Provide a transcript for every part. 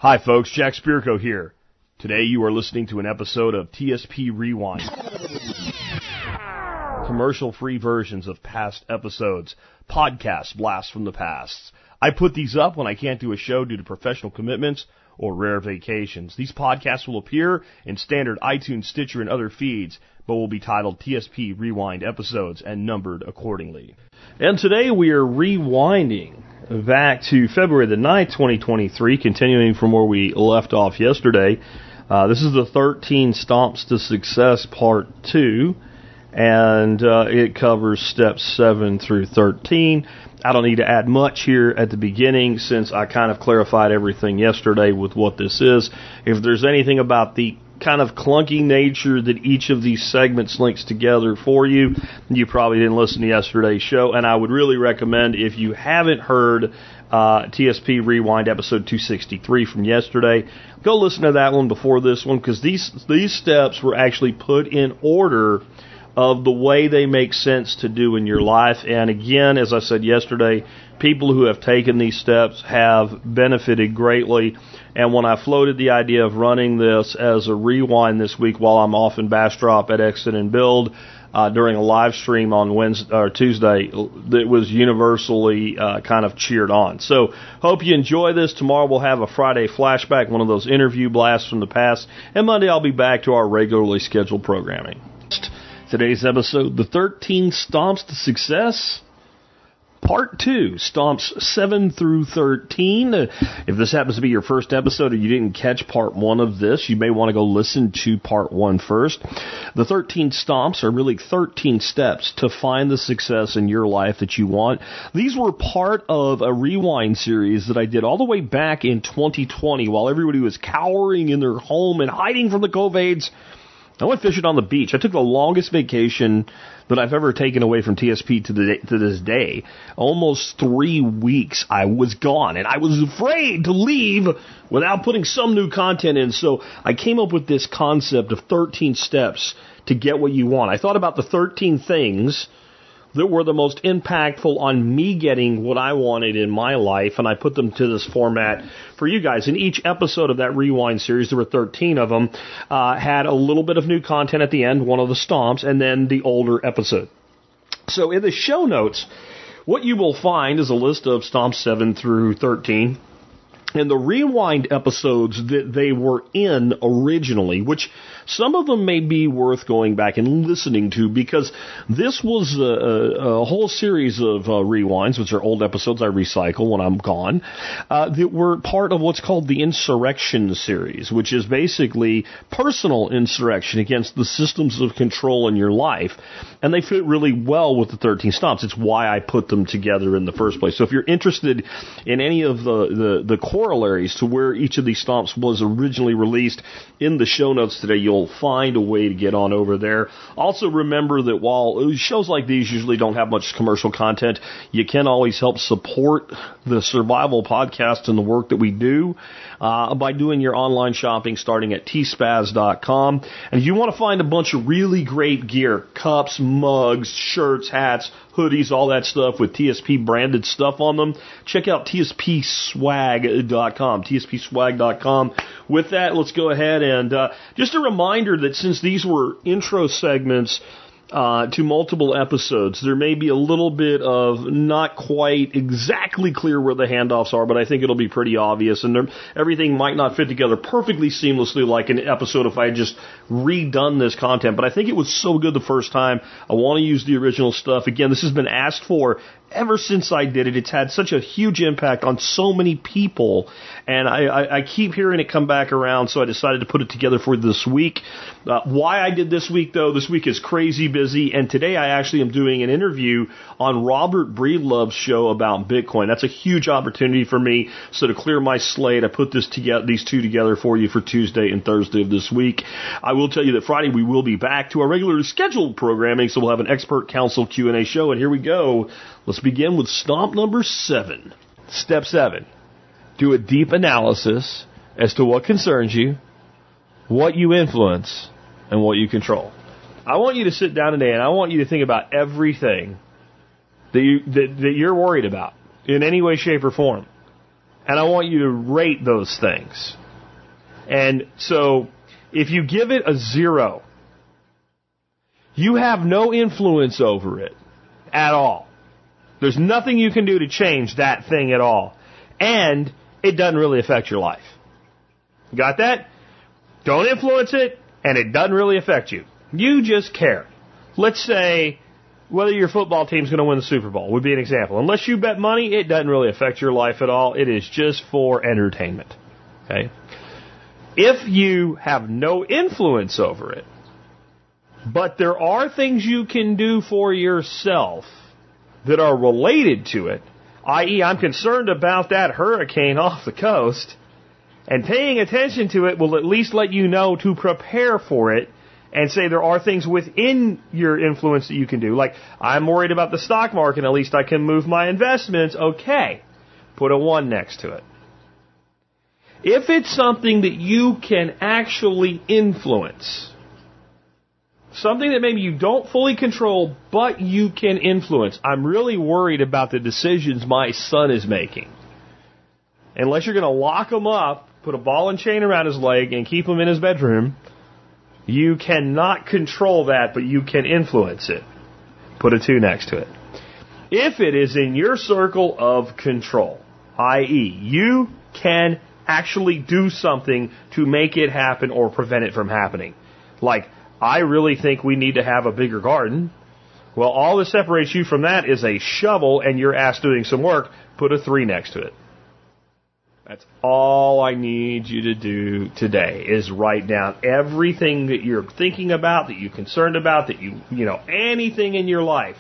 Hi folks, Jack Spirko here. Today you are listening to an episode of TSP Rewind. Commercial-free versions of past episodes, podcast blasts from the past. I put these up when I can't do a show due to professional commitments or rare vacations. These podcasts will appear in standard iTunes, Stitcher, and other feeds, but will be titled TSP Rewind episodes and numbered accordingly. And today we are rewinding back to February the 9th, 2023, continuing from where we left off yesterday. This is the 13 Stomps to Success Part 2, and it covers steps 7 through 13. I don't need to add much here at the beginning since I kind of clarified everything yesterday with what this is. If there's anything about the kind of clunky nature that each of these segments links together for you, you probably didn't listen to yesterday's show, and I would really recommend, if you haven't heard TSP Rewind episode 263 from yesterday, go listen to that one before this one, because these steps were actually put in order of the way they make sense to do in your life. And again, as I said yesterday, people who have taken these steps have benefited greatly. And when I floated the idea of running this as a rewind this week while I'm off in Bastrop at Exit and Build during a live stream on Wednesday or Tuesday, it was universally kind of cheered on. So hope you enjoy this. Tomorrow we'll have a Friday flashback, one of those interview blasts from the past. And Monday I'll be back to our regularly scheduled programming. Today's episode, the 13 Stomps to Success, Part 2, Stomps 7 through 13. If this happens to be your first episode or you didn't catch Part 1 of this, you may want to go listen to Part 1 first. The 13 Stomps are really 13 steps to find the success in your life that you want. These were part of a rewind series that I did all the way back in 2020 while everybody was cowering in their home and hiding from the COVIDs. I went fishing on the beach. I took the longest vacation that I've ever taken away from TSP to this day. Almost 3 weeks I was gone, and I was afraid to leave without putting some new content in. So I came up with this concept of 13 steps to get what you want. I thought about the 13 things that were the most impactful on me getting what I wanted in my life, and I put them to this format for you guys. In each episode of that Rewind series, there were 13 of them, had a little bit of new content at the end, one of the stomps, and then the older episode. So in the show notes, what you will find is a list of stomps 7 through 13, and the Rewind episodes that they were in originally, which some of them may be worth going back and listening to, because this was a whole series of rewinds, which are old episodes I recycle when I'm gone, that were part of what's called the Insurrection series, which is basically personal insurrection against the systems of control in your life. And they fit really well with the 13 Stomps. It's why I put them together in the first place. So if you're interested in any of the corollaries to where each of these Stomps was originally released, in the show notes today, you'll find a way to get on over there. Also remember that while shows like these usually don't have much commercial content, you can always help support the Survival Podcast and the work that we do by doing your online shopping starting at tspaz.com. And if you want to find a bunch of really great gear, cups, mugs, shirts, hats, hoodies, all that stuff with TSP branded stuff on them, check out tspswag.com, tspswag.com. With that, let's go ahead and just a reminder that since these were intro segments to multiple episodes, there may be a little bit of not quite exactly clear where the handoffs are, but I think it'll be pretty obvious, and everything might not fit together perfectly seamlessly like an episode if I had just redone this content, but I think it was so good the first time, I want to use the original stuff. Again, this has been asked for ever since I did it. It's had such a huge impact on so many people, and I keep hearing it come back around, so I decided to put it together for this week. Why I did this week, though, this week is crazy busy, and today I actually am doing an interview on Robert Breedlove's show about Bitcoin. That's a huge opportunity for me, so to clear my slate, I put these two together for you for Tuesday and Thursday of this week. I will tell you that Friday we will be back to our regularly scheduled programming, so we'll have an expert council Q&A show, and here we go. Let's begin with stomp number 7. Step 7. Do a deep analysis as to what concerns you, what you influence, and what you control. I want you to sit down today and I want you to think about everything that you're worried about in any way, shape, or form. And I want you to rate those things. And so, if you give it a 0, you have no influence over it at all. There's nothing you can do to change that thing at all. And it doesn't really affect your life. Got that? Don't influence it, and it doesn't really affect you. You just care. Let's say whether your football team's going to win the Super Bowl would be an example. Unless you bet money, it doesn't really affect your life at all. It is just for entertainment. Okay? If you have no influence over it, but there are things you can do for yourself that are related to it, i.e., I'm concerned about that hurricane off the coast, and paying attention to it will at least let you know to prepare for it and say there are things within your influence that you can do. Like, I'm worried about the stock market, at least I can move my investments. Okay, put a 1 next to it. If it's something that you can actually influence, something that maybe you don't fully control, but you can influence. I'm really worried about the decisions my son is making. Unless you're going to lock him up, put a ball and chain around his leg, and keep him in his bedroom, you cannot control that, but you can influence it. Put a 2 next to it. If it is in your circle of control, i.e., you can actually do something to make it happen or prevent it from happening. Like, I really think we need to have a bigger garden. Well, all that separates you from that is a shovel and your ass doing some work. Put a 3 next to it. That's all I need you to do today is write down everything that you're thinking about, that you're concerned about, that you know, anything in your life.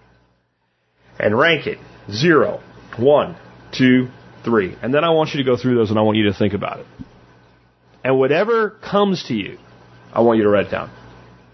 And rank it. 0, 1, 2, 3. And then I want you to go through those and I want you to think about it. And whatever comes to you, I want you to write it down.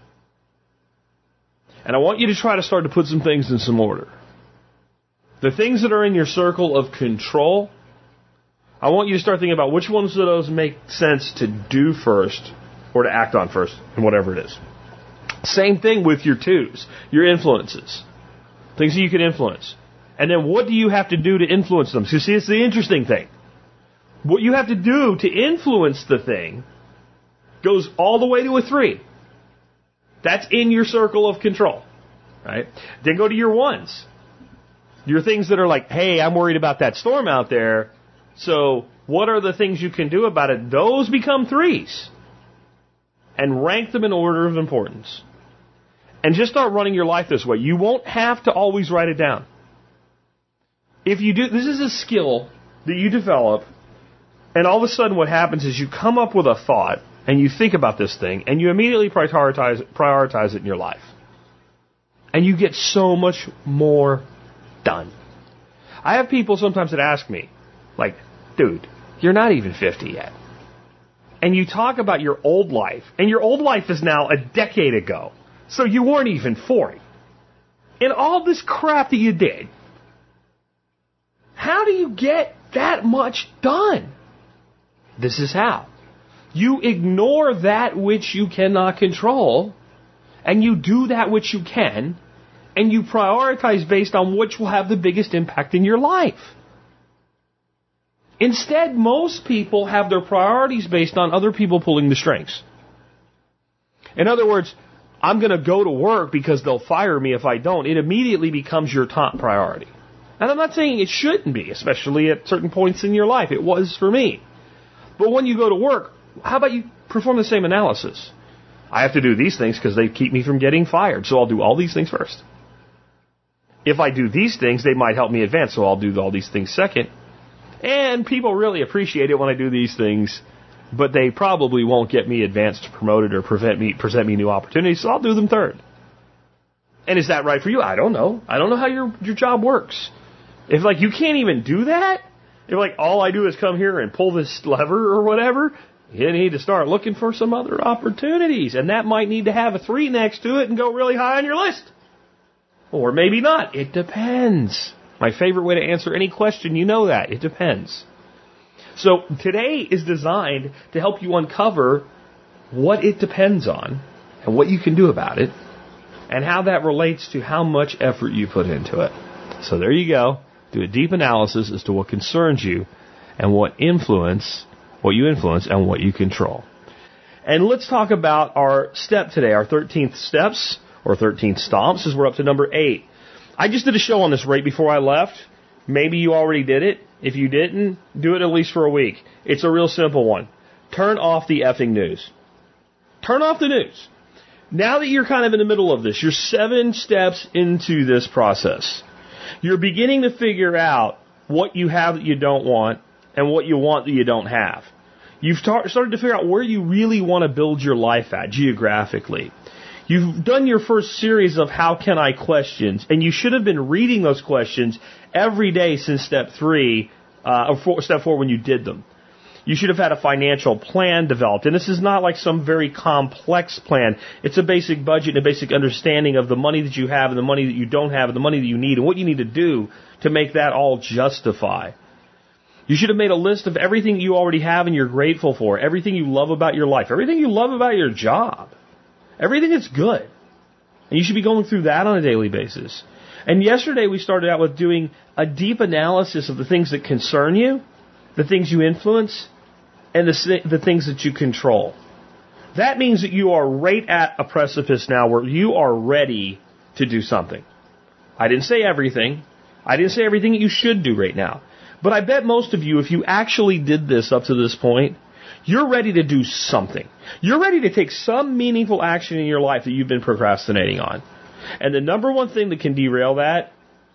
And I want you to try to start to put some things in some order. The things that are in your circle of control, I want you to start thinking about which ones of those make sense to do first or to act on first, and whatever it is. Same thing with your 2s, your influences, things that you can influence. And then what do you have to do to influence them? So see, it's the interesting thing. What you have to do to influence the thing goes all the way to a 3. That's in your circle of control, right? Then go to your 1s. Your things that are like, hey, I'm worried about that storm out there. So what are the things you can do about it? Those become 3s. And rank them in order of importance. And just start running your life this way. You won't have to always write it down. If you do, this is a skill that you develop, and all of a sudden what happens is you come up with a thought, and you think about this thing, and you immediately prioritize it in your life. And you get so much more done. I have people sometimes that ask me, like, dude, you're not even 50 yet. And you talk about your old life, and your old life is now a decade ago. So you weren't even 40. And all this crap that you did, how do you get that much done? This is how. You ignore that which you cannot control, and you do that which you can, and you prioritize based on which will have the biggest impact in your life. Instead, most people have their priorities based on other people pulling the strings. In other words, I'm going to go to work because they'll fire me if I don't. It immediately becomes your top priority. And I'm not saying it shouldn't be, especially at certain points in your life. It was for me. But when you go to work, how about you perform the same analysis? I have to do these things because they keep me from getting fired, so I'll do all these things first. If I do these things, they might help me advance, so I'll do all these things second. And people really appreciate it when I do these things, but they probably won't get me advanced, promoted, or present me new opportunities, so I'll do them third. And is that right for you? I don't know. I don't know how your job works. If, like, you can't even do that, if, like, all I do is come here and pull this lever or whatever, you need to start looking for some other opportunities. And that might need to have a 3 next to it and go really high on your list. Or maybe not. It depends. My favorite way to answer any question, you know that. It depends. So today is designed to help you uncover what it depends on and what you can do about it and how that relates to how much effort you put into it. So there you go. Do a deep analysis as to what concerns you and what you influence, and what you control. And let's talk about our step today, our 13th steps, or 13th stomps, as we're up to number 8. I just did a show on this right before I left. Maybe you already did it. If you didn't, do it at least for a week. It's a real simple one. Turn off the effing news. Turn off the news. Now that you're kind of in the middle of this, you're 7 steps into this process. You're beginning to figure out what you have that you don't want and what you want that you don't have. You've started to figure out where you really want to build your life at geographically. You've done your first series of how can I questions, and you should have been reading those questions every day since step 4 when you did them. You should have had a financial plan developed, and this is not like some very complex plan. It's a basic budget and a basic understanding of the money that you have and the money that you don't have and the money that you need and what you need to do to make that all justify. You should have made a list of everything you already have and you're grateful for, everything you love about your life, everything you love about your job. Everything that's good. And you should be going through that on a daily basis. And yesterday we started out with doing a deep analysis of the things that concern you, the things you influence, and the things that you control. That means that you are right at a precipice now where you are ready to do something. I didn't say everything. I didn't say everything that you should do right now. But I bet most of you, if you actually did this up to this point, you're ready to do something. You're ready to take some meaningful action in your life that you've been procrastinating on. And the number one thing that can derail that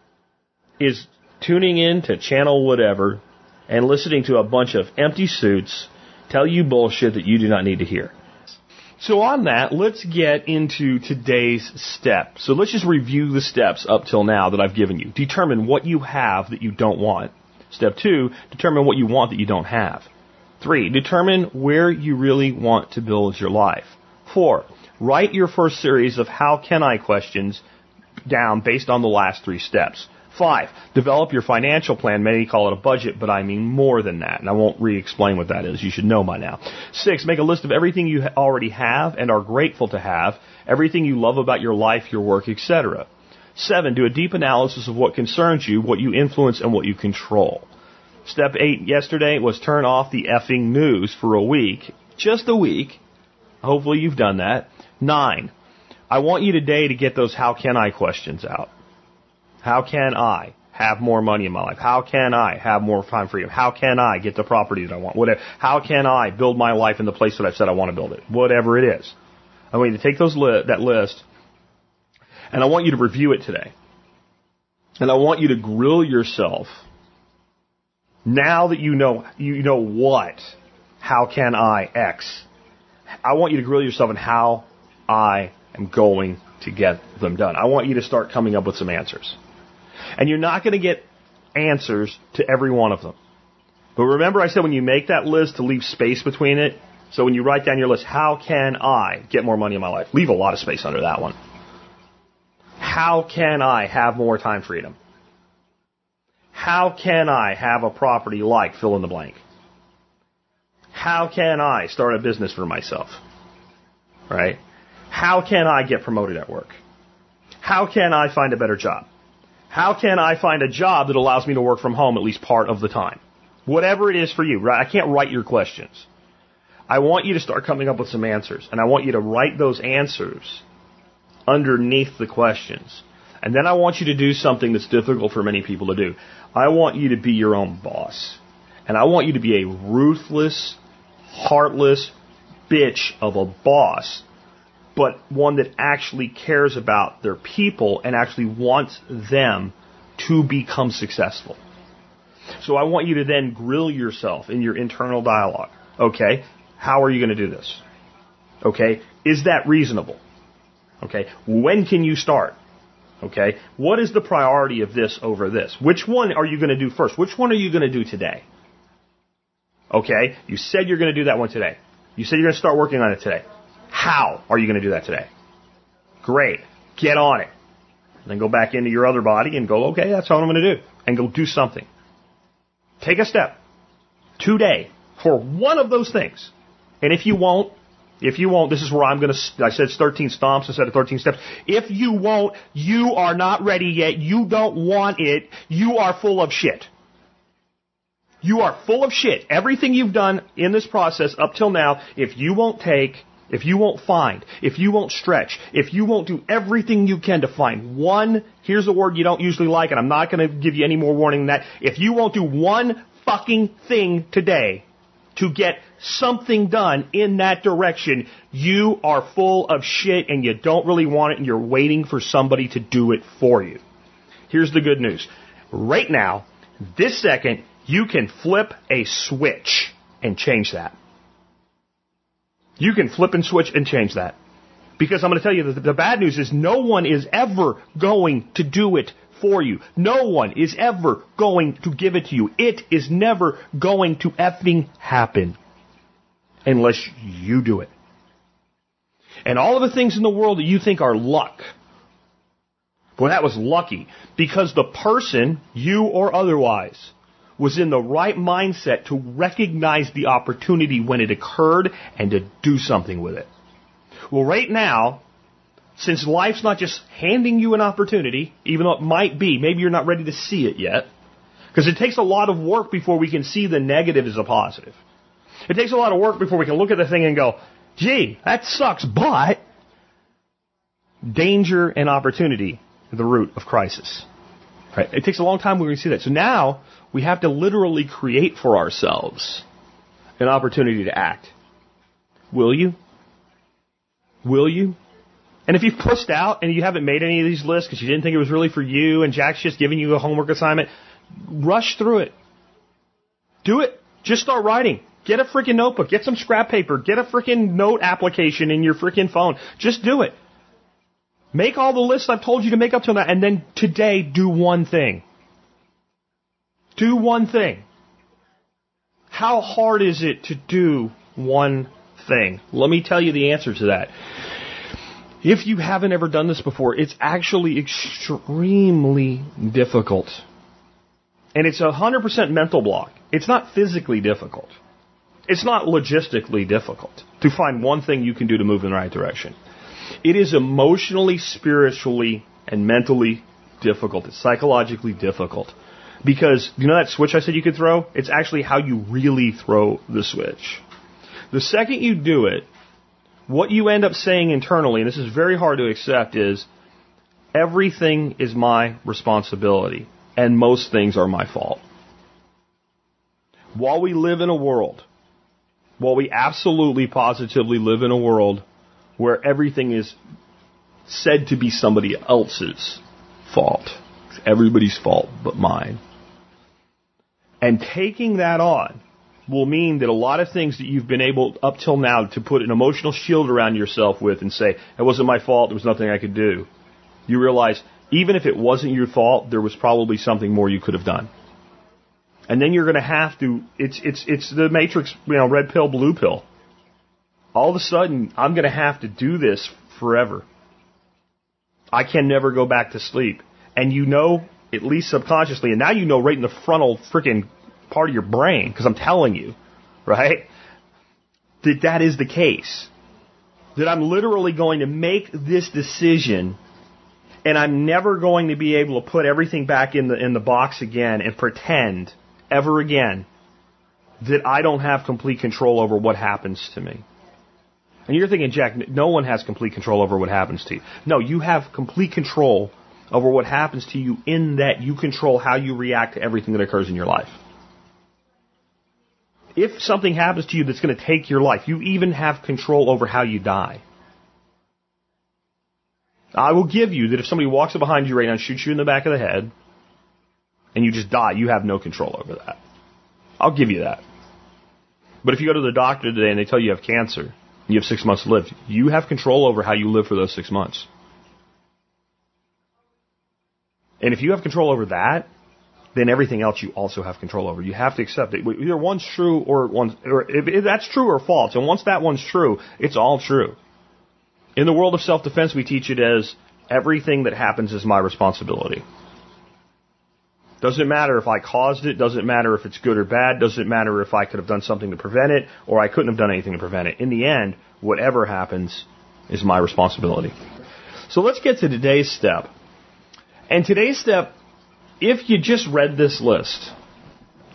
is tuning in to channel whatever and listening to a bunch of empty suits tell you bullshit that you do not need to hear. So on that, let's get into today's step. So let's just review the steps up till now that I've given you. Determine what you have that you don't want. Step 2, determine what you want that you don't have. 3, determine where you really want to build your life. 4, write your first series of how can I questions down based on the last 3 steps. 5, develop your financial plan. Many call it a budget, but I mean more than that. And I won't re-explain what that is. You should know by now. 6, make a list of everything you already have and are grateful to have, everything you love about your life, your work, etc. 7, do a deep analysis of what concerns you, what you influence, and what you control. Step 8 yesterday was turn off the effing news for a week. Just a week. Hopefully you've done that. 9, I want you today to get those how can I questions out. How can I have more money in my life? How can I have more time freedom? How can I get the property that I want? Whatever. How can I build my life in the place that I've said I want to build it? Whatever it is. I want you to take that list, and I want you to review it today. And I want you to grill yourself. Now that you know what, how can I X? I want you to grill yourself on how I am going to get them done. I want you to start coming up with some answers. And you're not going to get answers to every one of them. But remember I said when you make that list to leave space between it. So when you write down your list, how can I get more money in my life? Leave a lot of space under that one. How can I have more time freedom? How can I have a property like fill in the blank? How can I start a business for myself? Right? How can I get promoted at work? How can I find a better job? How can I find a job that allows me to work from home at least part of the time? Whatever it is for you, right? I can't write your questions. I want you to start coming up with some answers, and I want you to write those answers underneath the questions. And then I want you to do something that's difficult for many people to do. I want you to be your own boss. And I want you to be a ruthless, heartless bitch of a boss, but one that actually cares about their people and actually wants them to become successful. So I want you to then grill yourself in your internal dialogue. Okay, how are you going to do this? Okay, is that reasonable? Okay, when can you start? Okay, what is the priority of this over this? Which one are you going to do first? Which one are you going to do today? Okay, you said you're going to do that one today. You said you're going to start working on it today. How are you going to do that today? Great, get on it. Then go back into your other body and go, okay, that's what I'm going to do. And go do something. Take a step today for one of those things. And if you won't, this is where I said 13 stomps instead of 13 steps. If you won't, you are not ready yet. You don't want it. You are full of shit. You are full of shit. Everything you've done in this process up till now, if you won't take, if you won't find, if you won't stretch, if you won't do everything you can to find one, here's a word you don't usually like, and I'm not going to give you any more warning than that. If you won't do one fucking thing today to get something done in that direction, you are full of shit and you don't really want it and you're waiting for somebody to do it for you. Here's the good news. Right now, this second, you can flip a switch and change that. You can flip and switch and change that. Because I'm going to tell you that the bad news is no one is ever going to do it for you. No one is ever going to give it to you. It is never going to effing happen unless you do it. And all of the things in the world that you think are luck, boy, that was lucky. Because the person, you or otherwise, was in the right mindset to recognize the opportunity when it occurred and to do something with it. Well, right now, since life's not just handing you an opportunity, even though it might be, maybe you're not ready to see it yet, because it takes a lot of work before we can see the negative as a positive. It takes a lot of work before we can look at the thing and go, gee, that sucks, but danger and opportunity are the root of crisis. Right? It takes a long time when we see that. So now we have to literally create for ourselves an opportunity to act. Will you? Will you? And if you've pushed out and you haven't made any of these lists because you didn't think it was really for you and Jack's just giving you a homework assignment, rush through it. Do it. Just start writing. Get a freaking notebook. Get some scrap paper. Get a freaking note application in your freaking phone. Just do it. Make all the lists I've told you to make up till now, and then today do one thing. Do one thing. How hard is it to do one thing? Let me tell you the answer to that. If you haven't ever done this before, it's actually extremely difficult. And it's 100% mental block. It's not physically difficult. It's not logistically difficult to find one thing you can do to move in the right direction. It is emotionally, spiritually, and mentally difficult. It's psychologically difficult. Because, you know that switch I said you could throw? It's actually how you really throw the switch. The second you do it, what you end up saying internally, and this is very hard to accept, is everything is my responsibility, and most things are my fault. While we live in a world, while we absolutely, positively live in a world where everything is said to be somebody else's fault, it's everybody's fault but mine. And taking that on will mean that a lot of things that you've been able up till now to put an emotional shield around yourself with and say, it wasn't my fault, there was nothing I could do. You realize, even if it wasn't your fault, there was probably something more you could have done. And then you're going to have to, it's the Matrix, red pill, blue pill. All of a sudden, I'm going to have to do this forever. I can never go back to sleep. And you know, at least subconsciously, and now you know right in the frontal freaking part of your brain, because I'm telling you, right, that is the case. That I'm literally going to make this decision, and I'm never going to be able to put everything back in the box again and pretend ever again that I don't have complete control over what happens to me. And you're thinking, Jack, no one has complete control over what happens to you. No, you have complete control over what happens to you in that you control how you react to everything that occurs in your life. If something happens to you that's going to take your life, you even have control over how you die. I will give you that if somebody walks up behind you right now and shoots you in the back of the head, and you just die, you have no control over that. I'll give you that. But if you go to the doctor today and they tell you you have cancer, you have 6 months to live, you have control over how you live for those 6 months. And if you have control over that, then everything else you also have control over. You have to accept it. Either one's true or if that's true or false. And once that one's true, it's all true. In the world of self-defense, we teach it as everything that happens is my responsibility. Doesn't matter if I caused it. Doesn't matter if it's good or bad. Doesn't matter if I could have done something to prevent it or I couldn't have done anything to prevent it. In the end, whatever happens is my responsibility. So let's get to today's step. And today's step, if you just read this list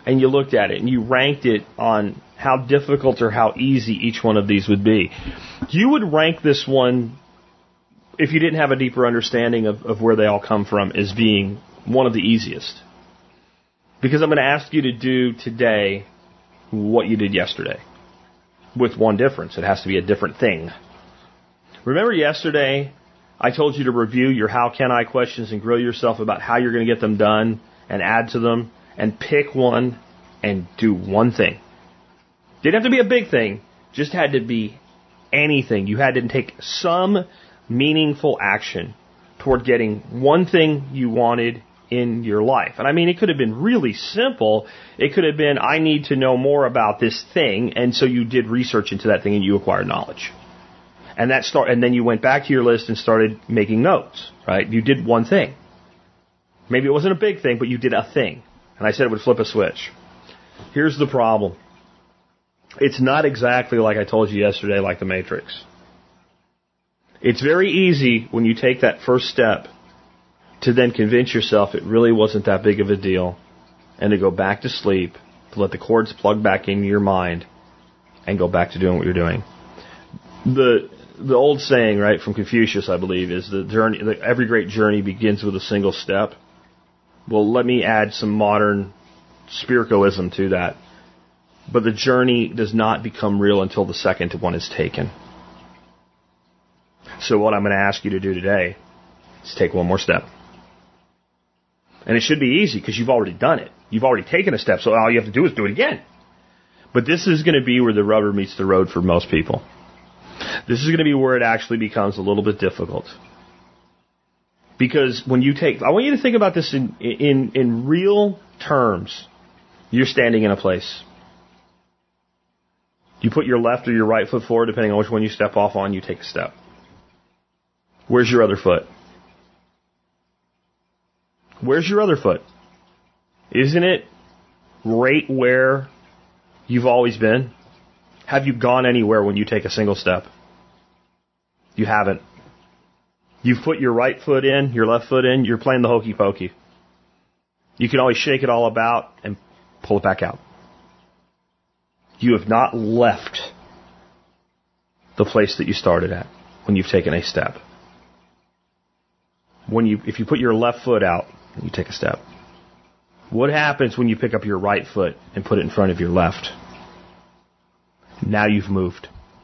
and you looked at it and you ranked it on how difficult or how easy each one of these would be, you would rank this one, if you didn't have a deeper understanding of where they all come from, as being one of the easiest. Because I'm going to ask you to do today what you did yesterday, with one difference. It has to be a different thing. Remember yesterday, I told you to review your how can I questions and grill yourself about how you're going to get them done and add to them and pick one and do one thing. Didn't have to be a big thing, just had to be anything. You had to take some meaningful action toward getting one thing you wanted in your life. And I mean, it could have been really simple. It could have been, I need to know more about this thing, and so you did research into that thing and you acquired knowledge. And then you went back to your list and started making notes, right? You did one thing. Maybe it wasn't a big thing, but you did a thing. And I said it would flip a switch. Here's the problem. It's not exactly like I told you yesterday, like the Matrix. It's very easy when you take that first step to then convince yourself it really wasn't that big of a deal, and to go back to sleep, to let the cords plug back into your mind and go back to doing what you're doing. The old saying, right, from Confucius, I believe, is every great journey begins with a single step. Well, let me add some modern spiritualism to that. But the journey does not become real until the second one is taken. So what I'm going to ask you to do today is take one more step. And it should be easy because you've already done it. You've already taken a step, so all you have to do is do it again. But this is going to be where the rubber meets the road for most people. This is going to be where it actually becomes a little bit difficult. Because when you I want you to think about this in real terms. You're standing in a place. You put your left or your right foot forward, depending on which one you step off on, you take a step. Where's your other foot? Where's your other foot? Isn't it right where you've always been? Have you gone anywhere when you take a single step? You haven't. You've put your right foot in, your left foot in, you're playing the hokey pokey. You can always shake it all about and pull it back out. You have not left the place that you started at when you've taken a step. If you put your left foot out and you take a step, what happens when you pick up your right foot and put it in front of your left? Now you've moved.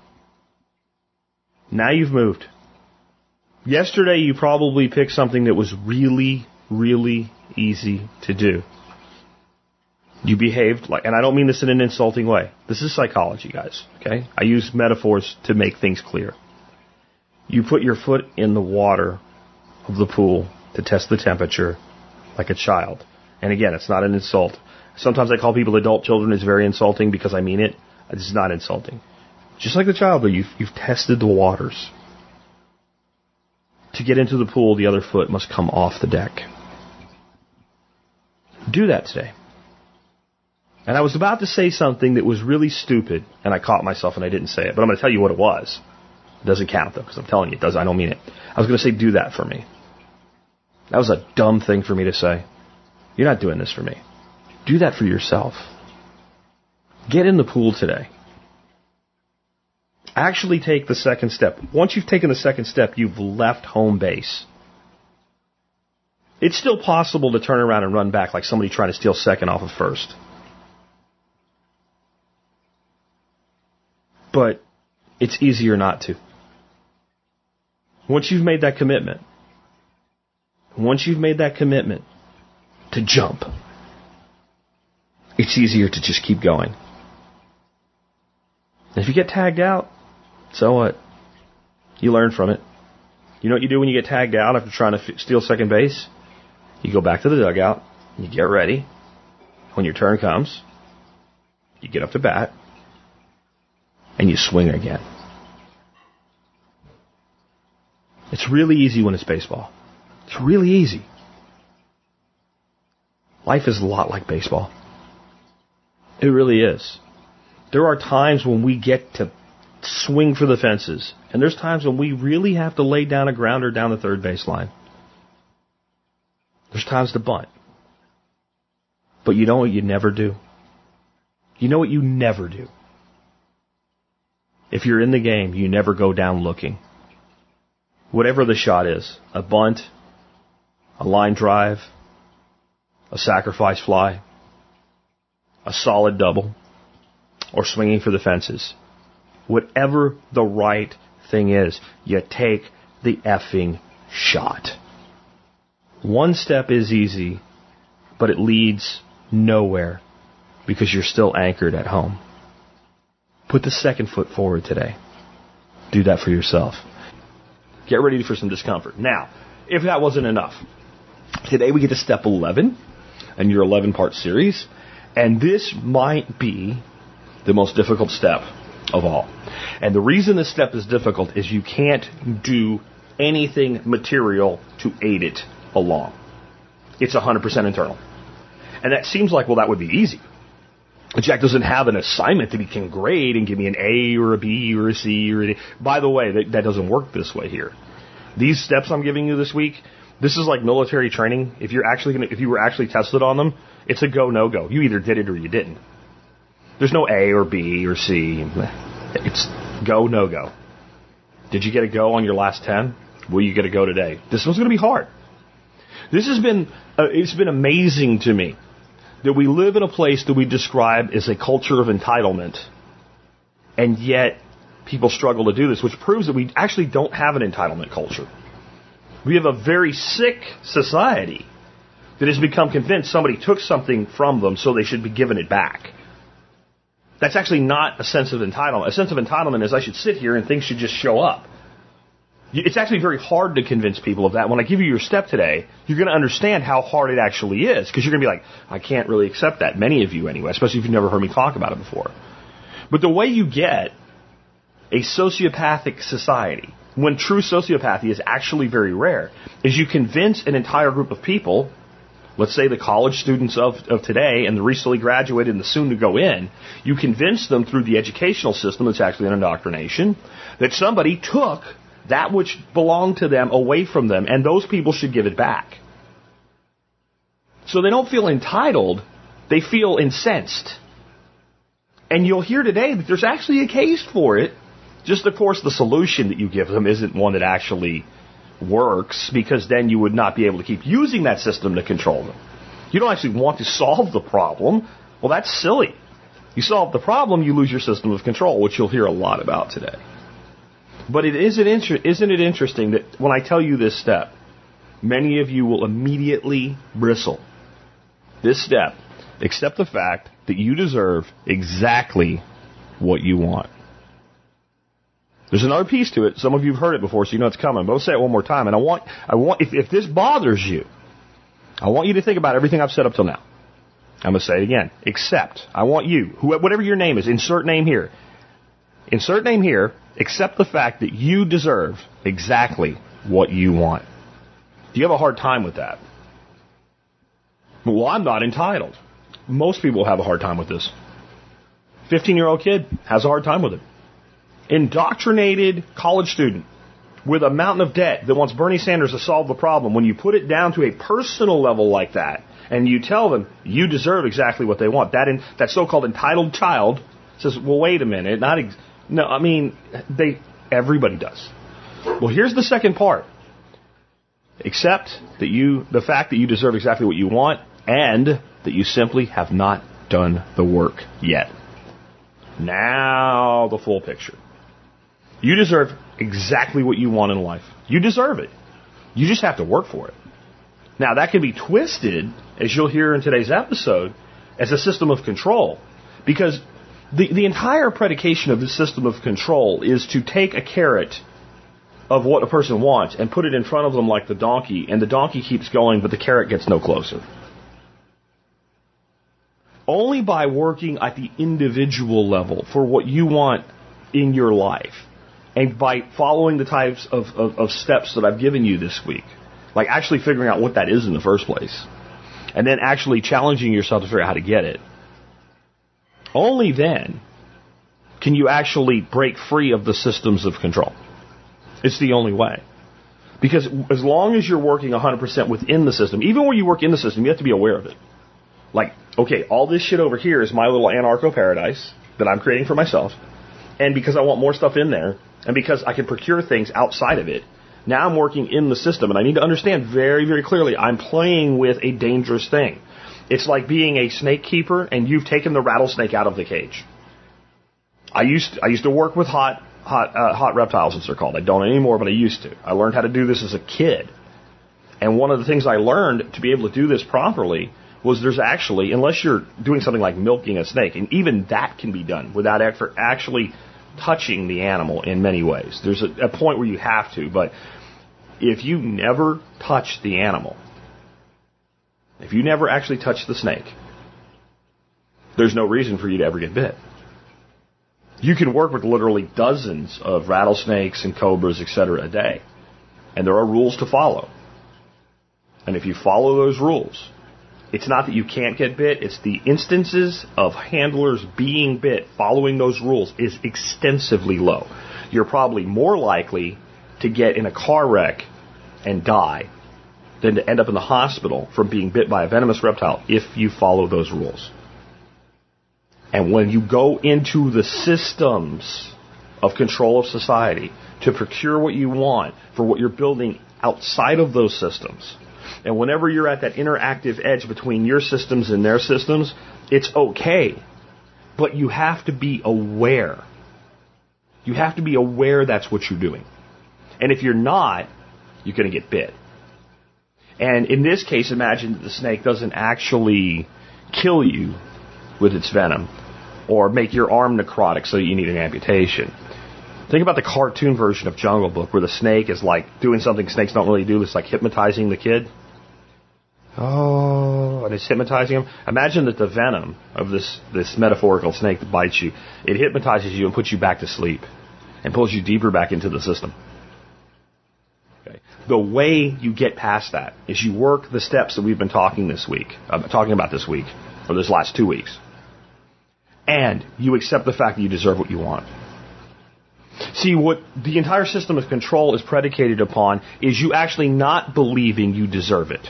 Now you've moved. Yesterday you probably picked something that was really, really easy to do. You behaved like, and I don't mean this in an insulting way. This is psychology, guys, okay? I use metaphors to make things clear. You put your foot in the water of the pool to test the temperature like a child. And again, it's not an insult. Sometimes I call people adult children. It's very insulting because I mean it. This is not insulting. Just like the child, though, you've tested the waters. To get into the pool, the other foot must come off the deck. Do that today. And I was about to say something that was really stupid, and I caught myself and I didn't say it. But I'm going to tell you what it was. It doesn't count, though, because I'm telling you it does. I don't mean it. I was going to say, do that for me. That was a dumb thing for me to say. You're not doing this for me. Do that for yourself. Get in the pool today. Actually take the second step. Once you've taken the second step, you've left home base. It's still possible to turn around and run back like somebody trying to steal second off of first. But it's easier not to. Once you've made that commitment to jump, it's easier to just keep going. And if you get tagged out, so what? You learn from it. You know what you do when you get tagged out after trying to steal second base? You go back to the dugout, you get ready. When your turn comes, you get up to bat, and you swing again. It's really easy when it's baseball. It's really easy. Life is a lot like baseball. It really is. There are times when we get to swing for the fences, and there's times when we really have to lay down a grounder down the third baseline. There's times to bunt. But you know what you never do? You know what you never do? If you're in the game, you never go down looking. Whatever the shot is, a bunt, a line drive, a sacrifice fly, a solid double, or swinging for the fences. Whatever the right thing is, you take the effing shot. One step is easy, but it leads nowhere because you're still anchored at home. Put the second foot forward today. Do that for yourself. Get ready for some discomfort. Now, if that wasn't enough, today we get to step 11 in your 11-part series, and this might be the most difficult step of all. And the reason this step is difficult is you can't do anything material to aid it along. It's 100% internal. And that seems like, well, that would be easy. Jack doesn't have an assignment that he can grade and give me an A or a B or a C or a D. By the way, that doesn't work this way here. These steps I'm giving you this week, this is like military training. If you were actually tested on them, it's a go, no go. You either did it or you didn't. There's no A or B or C. It's go, no go. Did you get a go on your last 10? Will you get a go today? This one's going to be hard. This has been, it's been amazing to me that we live in a place that we describe as a culture of entitlement, and yet people struggle to do this, which proves that we actually don't have an entitlement culture. We have a very sick society that has become convinced somebody took something from them, so they should be given it back. That's actually not a sense of entitlement. A sense of entitlement is I should sit here and things should just show up. It's actually very hard to convince people of that. When I give you your step today, you're going to understand how hard it actually is, because you're going to be like, I can't really accept that. Many of you anyway, especially if you've never heard me talk about it before. But the way you get a sociopathic society, when true sociopathy is actually very rare, is you convince an entire group of people, let's say the college students of today and the recently graduated and the soon to go in, you convince them through the educational system that's actually an indoctrination, that somebody took that which belonged to them away from them, and those people should give it back. So they don't feel entitled, they feel incensed. And you'll hear today that there's actually a case for it. Just, of course, the solution that you give them isn't one that actually works, because then you would not be able to keep using that system to control them. You don't actually want to solve the problem. Well, that's silly. You solve the problem, you lose your system of control, which you'll hear a lot about today. But isn't it interesting that when I tell you this step, many of you will immediately bristle. This step, accept the fact that you deserve exactly what you want. There's another piece to it. Some of you have heard it before, so you know it's coming. But I'll say it one more time. And I want, if this bothers you, I want you to think about everything I've said up till now. I'm going to say it again. Except, I want you, whatever your name is, insert name here. Insert name here. Accept the fact that you deserve exactly what you want. Do you have a hard time with that? Well, I'm not entitled. Most people have a hard time with this. 15-year-old kid has a hard time with it. Indoctrinated college student with a mountain of debt that wants Bernie Sanders to solve the problem. When you put it down to a personal level like that, and you tell them you deserve exactly what they want, that so-called entitled child says, well, wait a minute, no, I mean, everybody does. Well, here's the second part. Accept the fact that you deserve exactly what you want, and that you simply have not done the work yet. Now, the full picture. You deserve exactly what you want in life. You deserve it. You just have to work for it. Now, that can be twisted, as you'll hear in today's episode, as a system of control, because the entire predication of this system of control is to take a carrot of what a person wants and put it in front of them like the donkey, and the donkey keeps going, but the carrot gets no closer. Only by working at the individual level for what you want in your life, and by following the types of steps that I've given you this week, like actually figuring out what that is in the first place, and then actually challenging yourself to figure out how to get it, only then can you actually break free of the systems of control. It's the only way. Because as long as you're working 100% within the system, even when you work in the system, you have to be aware of it. Like, okay, all this shit over here is my little anarcho-paradise that I'm creating for myself, and because I want more stuff in there, and because I can procure things outside of it, now I'm working in the system, and I need to understand very, very clearly, I'm playing with a dangerous thing. It's like being a snake keeper, and you've taken the rattlesnake out of the cage. I used to work with hot reptiles, as they're called. I don't anymore, but I used to. I learned how to do this as a kid. And one of the things I learned to be able to do this properly was there's actually, unless you're doing something like milking a snake, and even that can be done without actually touching the animal in many ways. There's a point where you have to, but if you never touch the animal, if you never actually touch the snake, there's no reason for you to ever get bit. You can work with literally dozens of rattlesnakes and cobras, etc. a day, and there are rules to follow. And if you follow those rules, it's not that you can't get bit, it's the instances of handlers being bit following those rules is extensively low. You're probably more likely to get in a car wreck and die than to end up in the hospital from being bit by a venomous reptile if you follow those rules. And when you go into the systems of control of society to procure what you want for what you're building outside of those systems, and whenever you're at that interactive edge between your systems and their systems, it's okay. But you have to be aware. You have to be aware that's what you're doing. And if you're not, you're going to get bit. And in this case, imagine that the snake doesn't actually kill you with its venom or make your arm necrotic so that you need an amputation. Think about the cartoon version of Jungle Book where the snake is like doing something snakes don't really do. It's like hypnotizing the kid. Oh, and it's hypnotizing him. Imagine that the venom of this metaphorical snake that bites you, it hypnotizes you and puts you back to sleep and pulls you deeper back into the system. Okay. The way you get past that is you work the steps that we've been talking about this week, or this last 2 weeks. And you accept the fact that you deserve what you want. See, what the entire system of control is predicated upon is you actually not believing you deserve it.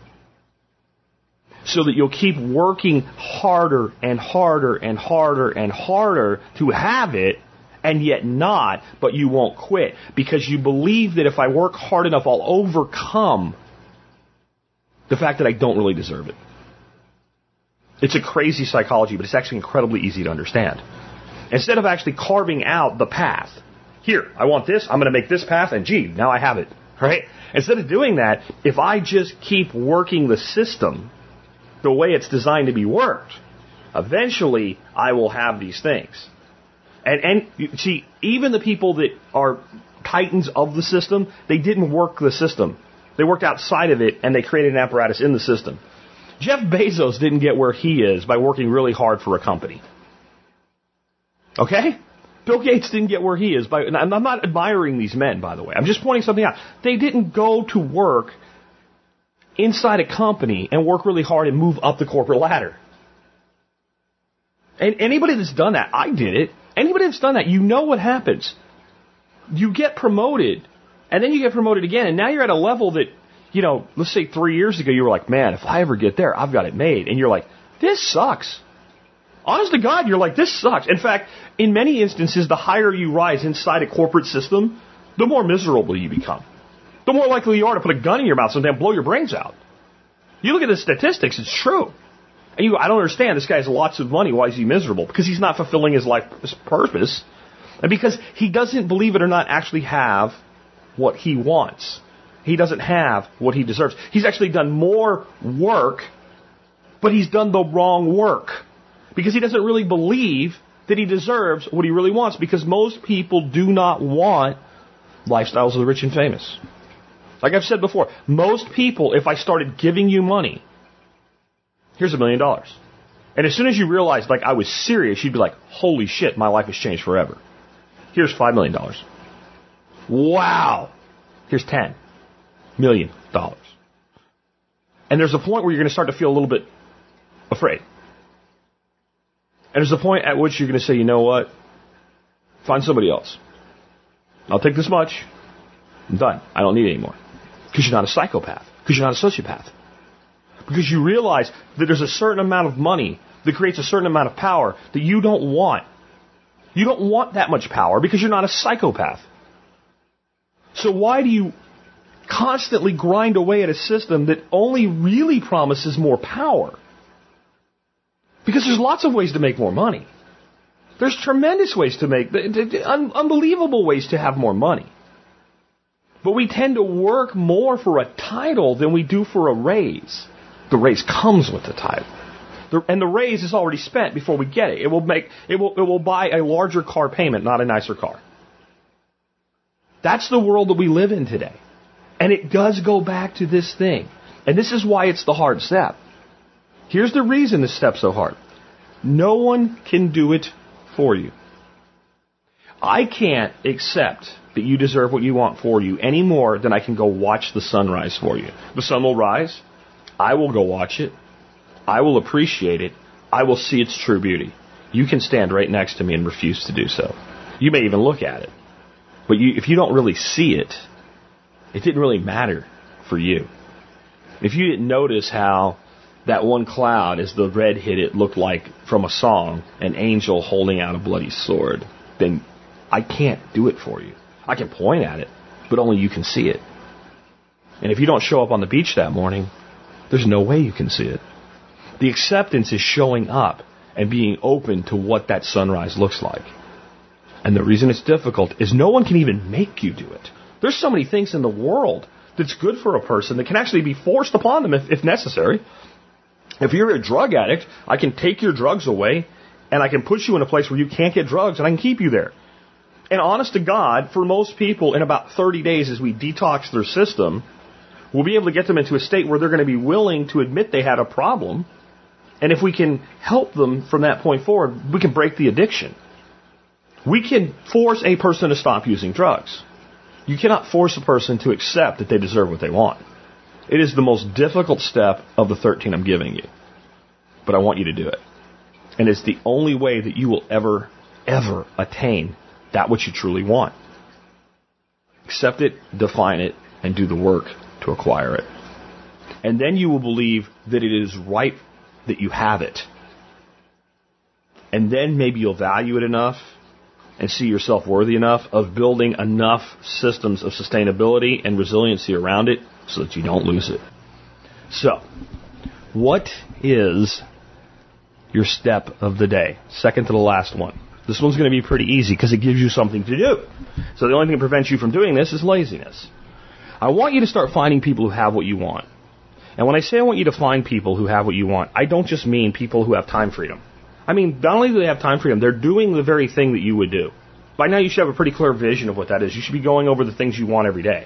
So that you'll keep working harder and harder and harder and harder to have it, and yet not, but you won't quit. Because you believe that if I work hard enough, I'll overcome the fact that I don't really deserve it. It's a crazy psychology, but it's actually incredibly easy to understand. Instead of actually carving out the path, here, I want this, I'm going to make this path, and gee, now I have it, right? Instead of doing that, if I just keep working the system the way it's designed to be worked, eventually I will have these things. And you see, even the people that are titans of the system, they didn't work the system. They worked outside of it, and they created an apparatus in the system. Jeff Bezos didn't get where he is by working really hard for a company. Okay? Bill Gates didn't get where he is by... And I'm not admiring these men, by the way. I'm just pointing something out. They didn't go to work inside a company and work really hard and move up the corporate ladder. And anybody that's done that, I did it. Anybody that's done that, you know what happens. You get promoted, and then you get promoted again, and now you're at a level that, you know, let's say 3 years ago, you were like, man, if I ever get there, I've got it made. And you're like, this sucks. Honest to God, you're like, this sucks. In fact, in many instances, the higher you rise inside a corporate system, the more miserable you become. The more likely you are to put a gun in your mouth someday and blow your brains out. You look at the statistics, it's true. And you go, I don't understand, this guy has lots of money, why is he miserable? Because he's not fulfilling his life's purpose. And because he doesn't, believe it or not, actually have what he wants. He doesn't have what he deserves. He's actually done more work, but he's done the wrong work. Because he doesn't really believe that he deserves what he really wants. Because most people do not want lifestyles of the rich and famous. Like I've said before, most people, if I started giving you money, here's $1 million. And as soon as you realized, like, I was serious, you'd be like, holy shit, my life has changed forever. Here's $5 million. Wow. Here's $10 million. And there's a point where you're going to start to feel a little bit afraid. And there's a point at which you're going to say, you know what? Find somebody else. I'll take this much. I'm done. I don't need it anymore. Because you're not a psychopath. Because you're not a sociopath. Because you realize that there's a certain amount of money that creates a certain amount of power that you don't want. You don't want that much power because you're not a psychopath. So why do you constantly grind away at a system that only really promises more power? Because there's lots of ways to make more money. There's tremendous ways to make, unbelievable ways to have more money. But we tend to work more for a title than we do for a raise. The raise comes with the title. And the raise is already spent before we get it. It will buy a larger car payment, not a nicer car. That's the world that we live in today. And it does go back to this thing. And this is why it's the hard step. Here's the reason this step's so hard. No one can do it for you. I can't accept that you deserve what you want for you any more than I can go watch the sunrise for you. The sun will rise. I will go watch it. I will appreciate it. I will see its true beauty. You can stand right next to me and refuse to do so. You may even look at it. But if you don't really see it, it didn't really matter for you. If you didn't notice how that one cloud, as the red hit it, looked like, from a song, an angel holding out a bloody sword, then I can't do it for you. I can point at it, but only you can see it. And if you don't show up on the beach that morning, there's no way you can see it. The acceptance is showing up and being open to what that sunrise looks like. And the reason it's difficult is no one can even make you do it. There's so many things in the world that's good for a person that can actually be forced upon them if necessary. If you're a drug addict, I can take your drugs away and I can put you in a place where you can't get drugs and I can keep you there. And honest to God, for most people, in about 30 days as we detox their system, we'll be able to get them into a state where they're going to be willing to admit they had a problem. And if we can help them from that point forward, we can break the addiction. We can force a person to stop using drugs. You cannot force a person to accept that they deserve what they want. It is the most difficult step of the 13 I'm giving you. But I want you to do it. And it's the only way that you will ever attain that which you truly want. Accept it, define it, and do the work to acquire it. And then you will believe that it is right that you have it. And then maybe you'll value it enough and see yourself worthy enough of building enough systems of sustainability and resiliency around it so that you don't lose it. So, what is your step of the day? Second to the last one. This one's going to be pretty easy because it gives you something to do. So the only thing that prevents you from doing this is laziness. I want you to start finding people who have what you want. And when I say I want you to find people who have what you want, I don't just mean people who have time freedom. I mean, not only do they have time freedom, they're doing the very thing that you would do. By now you should have a pretty clear vision of what that is. You should be going over the things you want every day.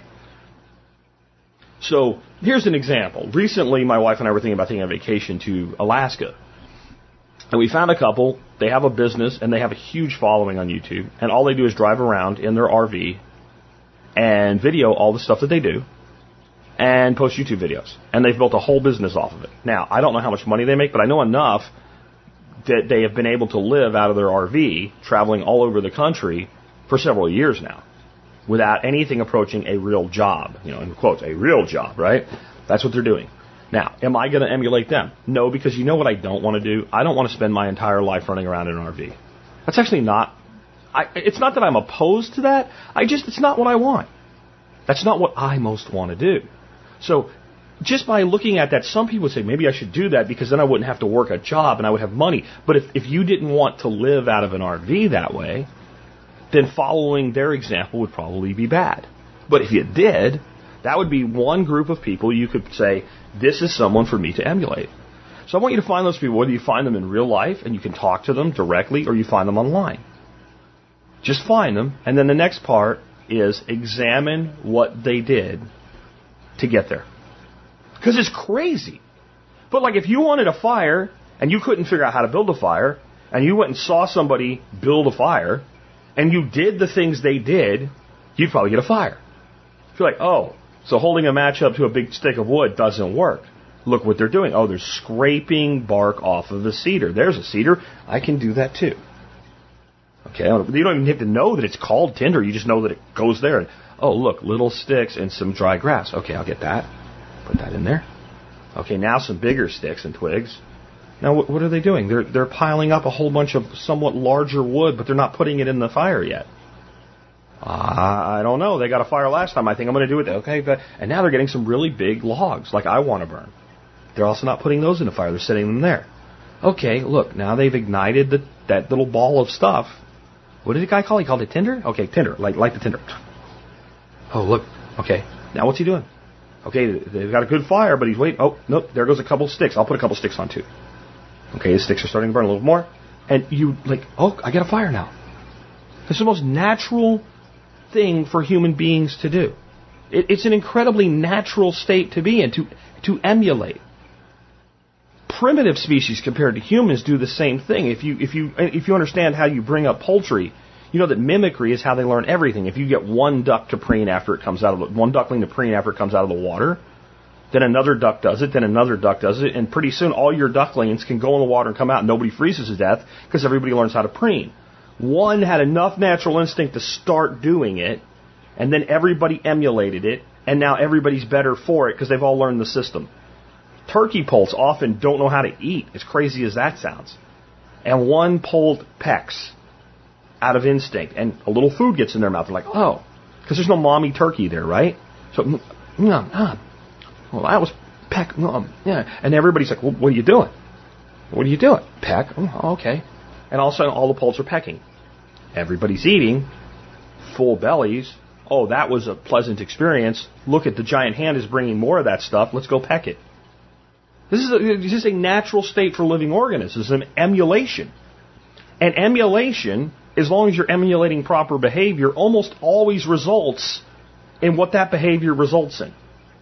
So here's an example. Recently, my wife and I were thinking about taking a vacation to Alaska. And we found a couple. They have a business, and they have a huge following on YouTube. And all they do is drive around in their RV and video all the stuff that they do and post YouTube videos. And they've built a whole business off of it. Now, I don't know how much money they make, but I know enough that they have been able to live out of their RV, traveling all over the country for several years now, without anything approaching a real job. You know, in quotes, a real job, right? That's what they're doing. Now, am I going to emulate them? No, because you know what I don't want to do? I don't want to spend my entire life running around in an RV. That's actually not... it's not that I'm opposed to that. It's not what I want. That's not what I most want to do. So, just by looking at that, some people would say, maybe I should do that because then I wouldn't have to work a job and I would have money. But if you didn't want to live out of an RV that way, then following their example would probably be bad. But if you did, that would be one group of people you could say, this is someone for me to emulate. So I want you to find those people, whether you find them in real life and you can talk to them directly or you find them online. Just find them, and then the next part is examine what they did to get there. Because it's crazy. But like if you wanted a fire and you couldn't figure out how to build a fire, and you went and saw somebody build a fire, and you did the things they did, you'd probably get a fire. You're like, oh, so holding a match up to a big stick of wood doesn't work. Look what they're doing. Oh, they're scraping bark off of the cedar. There's a cedar. I can do that too. Okay, you don't even have to know that it's called tinder. You just know that it goes there. Oh, look, little sticks and some dry grass. Okay, I'll get that. Put that in there. Okay, now some bigger sticks and twigs. Now what are they doing? They're piling up a whole bunch of somewhat larger wood, but they're not putting it in the fire yet. I don't know. They got a fire last time. I think I'm going to do it. Okay, and now they're getting some really big logs, like I want to burn. They're also not putting those in the fire. They're setting them there. Okay, look, now they've ignited that little ball of stuff. What did the guy call it? He called it tinder? Okay, tinder, like the tinder. Oh, look. Okay, now what's he doing? Okay, they've got a good fire, but he's waiting. Oh, nope, there goes a couple sticks. I'll put a couple sticks on too. Okay, the sticks are starting to burn a little more. And you, oh, I got a fire now. It's the most natural thing for human beings to do. It's an incredibly natural state to be in, to emulate. Primitive species compared to humans do the same thing. If you understand how you bring up poultry, you know that mimicry is how they learn everything. If you get one duckling to preen after it comes out of the water, then another duck does it, then another duck does it, and pretty soon all your ducklings can go in the water and come out and nobody freezes to death because everybody learns how to preen. One had enough natural instinct to start doing it, and then everybody emulated it, and now everybody's better for it because they've all learned the system. Turkey poults often don't know how to eat, as crazy as that sounds. And one poult pecks out of instinct, and a little food gets in their mouth. They're like, oh, because there's no mommy turkey there, right? So, well, that was peck. Yeah. And everybody's like, well, what are you doing? What are you doing? Peck. Oh, okay. And all of a sudden, all the poults are pecking. Everybody's eating, full bellies. Oh, that was a pleasant experience. Look at the giant hand is bringing more of that stuff. Let's go peck it. This is just a natural state for living organisms, an emulation. And emulation, as long as you're emulating proper behavior, almost always results in what that behavior results in.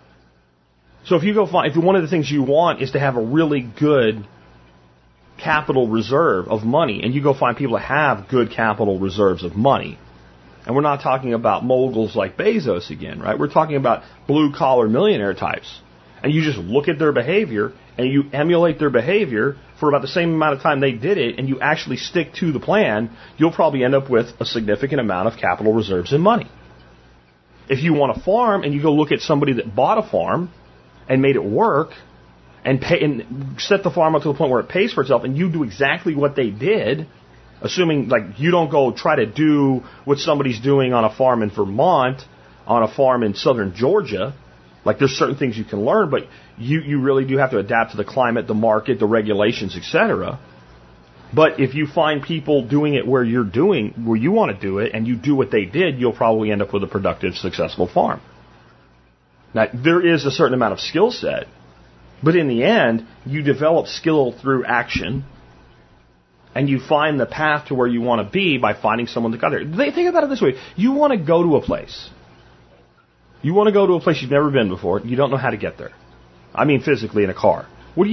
So if one of the things you want is to have a really good capital reserve of money, and you go find people that have good capital reserves of money, and we're not talking about moguls like Bezos again, right? We're talking about blue-collar millionaire types. And you just look at their behavior, and you emulate their behavior for about the same amount of time they did it, and you actually stick to the plan, you'll probably end up with a significant amount of capital reserves and money. If you want a farm, and you go look at somebody that bought a farm and made it work, and set the farm up to the point where it pays for itself, and you do exactly what they did, assuming like you don't go try to do what somebody's doing on a farm in Vermont, on a farm in southern Georgia. Like there's certain things you can learn, but you really do have to adapt to the climate, the market, the regulations, etc. But if you find people doing it where you want to do it, and you do what they did, you'll probably end up with a productive, successful farm. Now, there is a certain amount of skill set, but in the end, you develop skill through action, and you find the path to where you want to be by finding someone to go there. Think about it this way. You want to go to a place. You want to go to a place you've never been before. You don't know how to get there. I mean physically in a car. What do?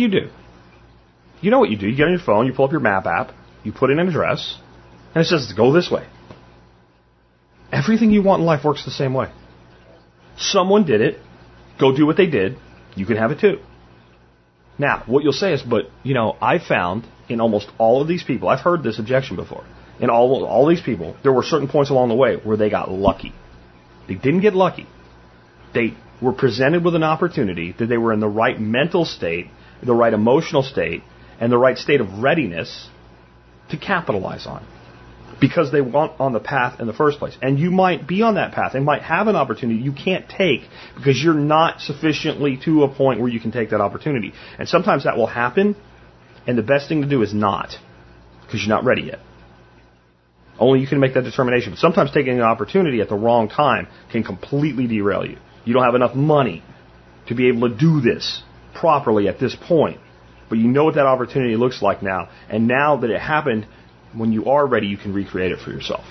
You know what you do. You get on your phone, you pull up your map app, you put in an address, and it says, go this way. Everything you want in life works the same way. Someone did it. Go do what they did. You can have it too. Now, what you'll say is, but, I found in almost all of these people, I've heard this objection before, in all these people, there were certain points along the way where they got lucky. They didn't get lucky. They were presented with an opportunity that they were in the right mental state, the right emotional state, and the right state of readiness to capitalize on. Because they weren't on the path in the first place. And you might be on that path and might have an opportunity you can't take because you're not sufficiently to a point where you can take that opportunity. And sometimes that will happen, and the best thing to do is not, because you're not ready yet. Only you can make that determination. But sometimes taking an opportunity at the wrong time can completely derail you. You don't have enough money to be able to do this properly at this point. But you know what that opportunity looks like now. And now that it happened, when you are ready, you can recreate it for yourself.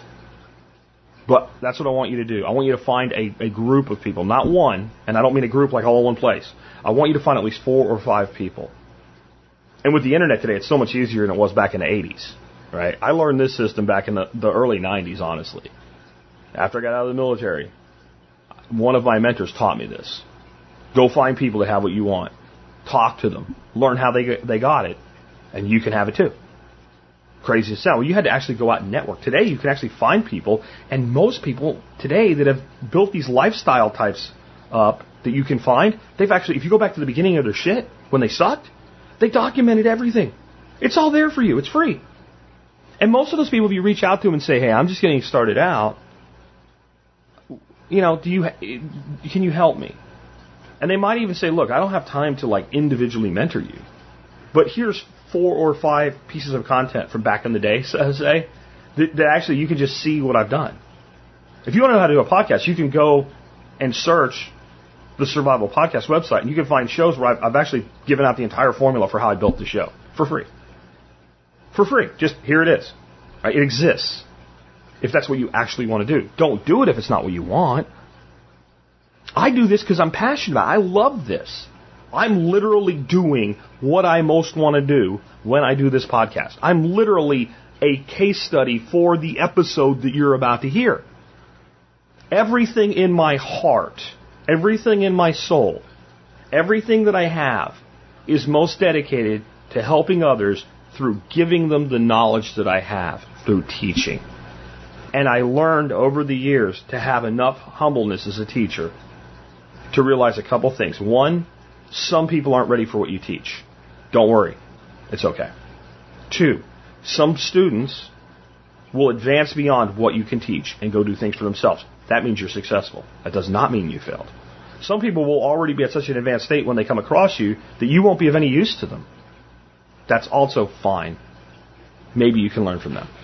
But that's what I want you to do. I want you to find a group of people, not one, and I don't mean a group like all in one place. I want you to find at least 4 or 5 people. And with the internet today, it's so much easier than it was back in the 80s. Right? I learned this system back in the early 90s, honestly. After I got out of the military, one of my mentors taught me this. Go find people that have what you want. Talk to them. Learn how they got it. And you can have it too. Crazy as sound. Well, you had to actually go out and network. Today, you can actually find people, and most people today that have built these lifestyle types up that you can find, they've actually, if you go back to the beginning of their shit, when they sucked, they documented everything. It's all there for you. It's free. And most of those people, if you reach out to them and say, hey, I'm just getting started out, can you help me? And they might even say, look, I don't have time to like individually mentor you, but here's 4 or 5 pieces of content from back in the day, say, that actually you can just see what I've done. If you want to know how to do a podcast, you can go and search the Survival Podcast website, and you can find shows where I've actually given out the entire formula for how I built the show for free. For free. Just here it is. Right? It exists. If that's what you actually want to do. Don't do it if it's not what you want. I do this because I'm passionate about it. I love this. I'm literally doing what I most want to do when I do this podcast. I'm literally a case study for the episode that you're about to hear. Everything in my heart, everything in my soul, everything that I have is most dedicated to helping others through giving them the knowledge that I have through teaching. And I learned over the years to have enough humbleness as a teacher to realize a couple things. One, some people aren't ready for what you teach. Don't worry. It's okay. 2, some students will advance beyond what you can teach and go do things for themselves. That means you're successful. That does not mean you failed. Some people will already be at such an advanced state when they come across you that you won't be of any use to them. That's also fine. Maybe you can learn from them.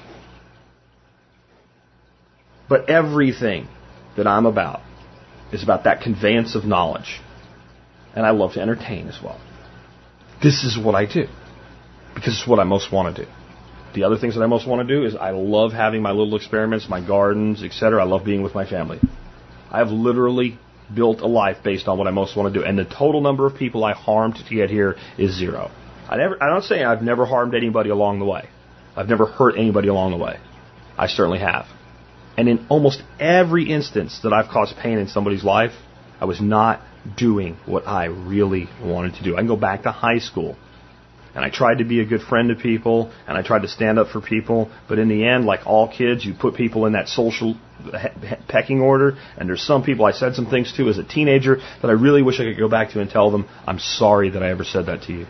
But everything that I'm about is about that conveyance of knowledge. And I love to entertain as well. This is what I do. Because it's what I most want to do. The other things that I most want to do is I love having my little experiments, my gardens, etc. I love being with my family. I have literally built a life based on what I most want to do. And the total number of people I harmed to get here is 0. I'm not saying I've never harmed anybody along the way. I've never hurt anybody along the way. I certainly have. And in almost every instance that I've caused pain in somebody's life, I was not doing what I really wanted to do. I can go back to high school. And I tried to be a good friend to people, and I tried to stand up for people. But in the end, like all kids, you put people in that social pecking order. And there's some people I said some things to as a teenager that I really wish I could go back to and tell them, I'm sorry that I ever said that to you.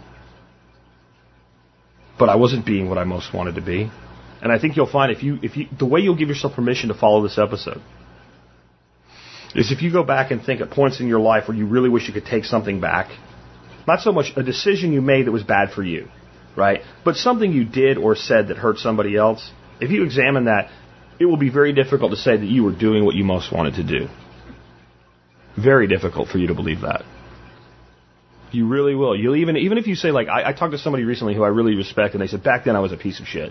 But I wasn't being what I most wanted to be. And I think you'll find if you the way you'll give yourself permission to follow this episode is if you go back and think at points in your life where you really wish you could take something back. Not so much a decision you made that was bad for you, right? But something you did or said that hurt somebody else. If you examine that, it will be very difficult to say that you were doing what you most wanted to do. Very difficult for you to believe that. You really will. You'll even if you say, like, I talked to somebody recently who I really respect, and they said, back then I was a piece of shit.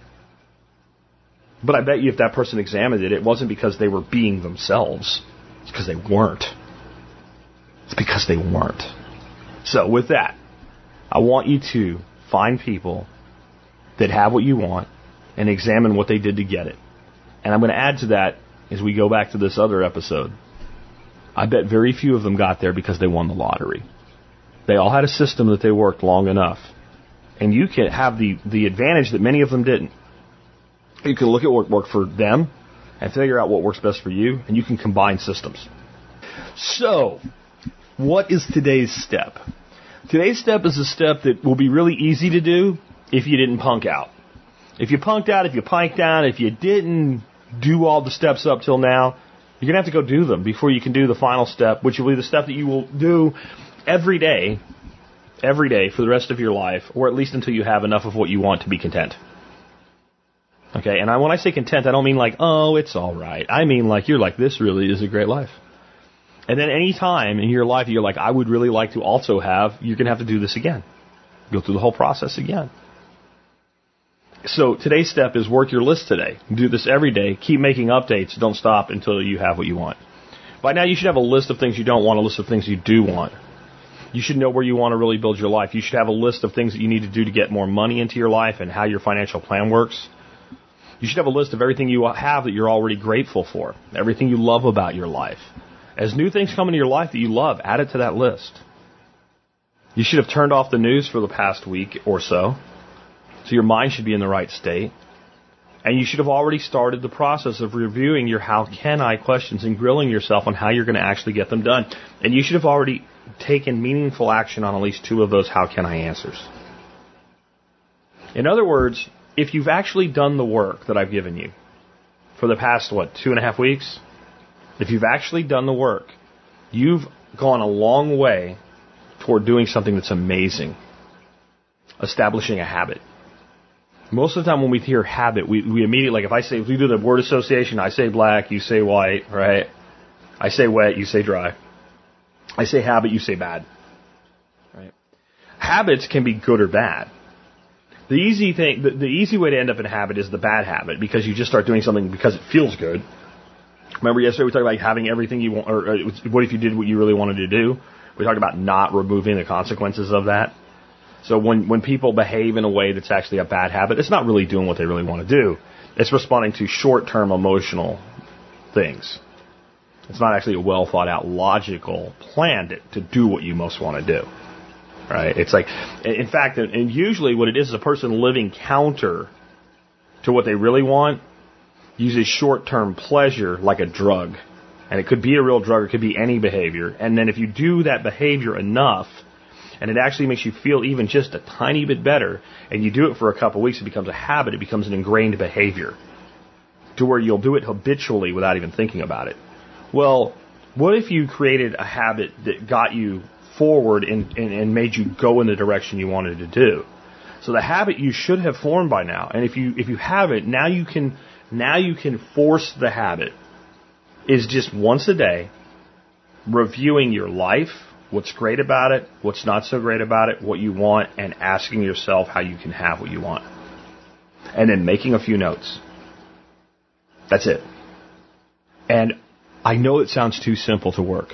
But I bet you if that person examined it, it wasn't because they were being themselves. It's because they weren't. It's because they weren't. So with that, I want you to find people that have what you want and examine what they did to get it. And I'm going to add to that as we go back to this other episode. I bet very few of them got there because they won the lottery. They all had a system that they worked long enough. And you can have the advantage that many of them didn't. You can look at what worked for them and figure out what works best for you, and you can combine systems. So, what is today's step? Today's step is a step that will be really easy to do if you didn't punk out. If you punked out, if you piked down, if you didn't do all the steps up till now, you're going to have to go do them before you can do the final step, which will be the step that you will do every day for the rest of your life, or at least until you have enough of what you want to be content. Okay, and when I say content, I don't mean like, oh, it's all right. I mean like, you're like, this really is a great life. And then any time in your life you're like, I would really like to also have, you're going to have to do this again. Go through the whole process again. So today's step is work your list today. Do this every day. Keep making updates. Don't stop until you have what you want. By now you should have a list of things you don't want, a list of things you do want. You should know where you want to really build your life. You should have a list of things that you need to do to get more money into your life and how your financial plan works. You should have a list of everything you have that you're already grateful for, everything you love about your life. As new things come into your life that you love, add it to that list. You should have turned off the news for the past week or so your mind should be in the right state. And you should have already started the process of reviewing your how can I questions and grilling yourself on how you're going to actually get them done. And you should have already taken meaningful action on at least 2 of those how can I answers. In other words, if you've actually done the work that I've given you for the past, 2.5 weeks? If you've actually done the work, you've gone a long way toward doing something that's amazing. Establishing a habit. Most of the time when we hear habit, we immediately, if we do the word association, I say black, you say white, right? I say wet, you say dry. I say habit, you say bad. Right? Habits can be good or bad. The easy way to end up in a habit is the bad habit, because you just start doing something because it feels good. Remember yesterday we talked about having everything you want, or what if you did what you really wanted to do? We talked about not removing the consequences of that. So when people behave in a way that's actually a bad habit, it's not really doing what they really want to do. It's responding to short-term emotional things. It's not actually a well-thought-out, logical plan to do what you most want to do. Right? It's like, in fact, and usually what it is a person living counter to what they really want uses short-term pleasure like a drug. And it could be a real drug, or it could be any behavior. And then if you do that behavior enough, and it actually makes you feel even just a tiny bit better, and you do it for a couple of weeks, it becomes a habit, it becomes an ingrained behavior, to where you'll do it habitually without even thinking about it. Well, what if you created a habit that got you forward and made you go in the direction you wanted to do? So the habit you should have formed by now, and if you haven't, now you can force the habit, is just once a day, reviewing your life, what's great about it, what's not so great about it, what you want, and asking yourself how you can have what you want. And then making a few notes. That's it. And I know it sounds too simple to work.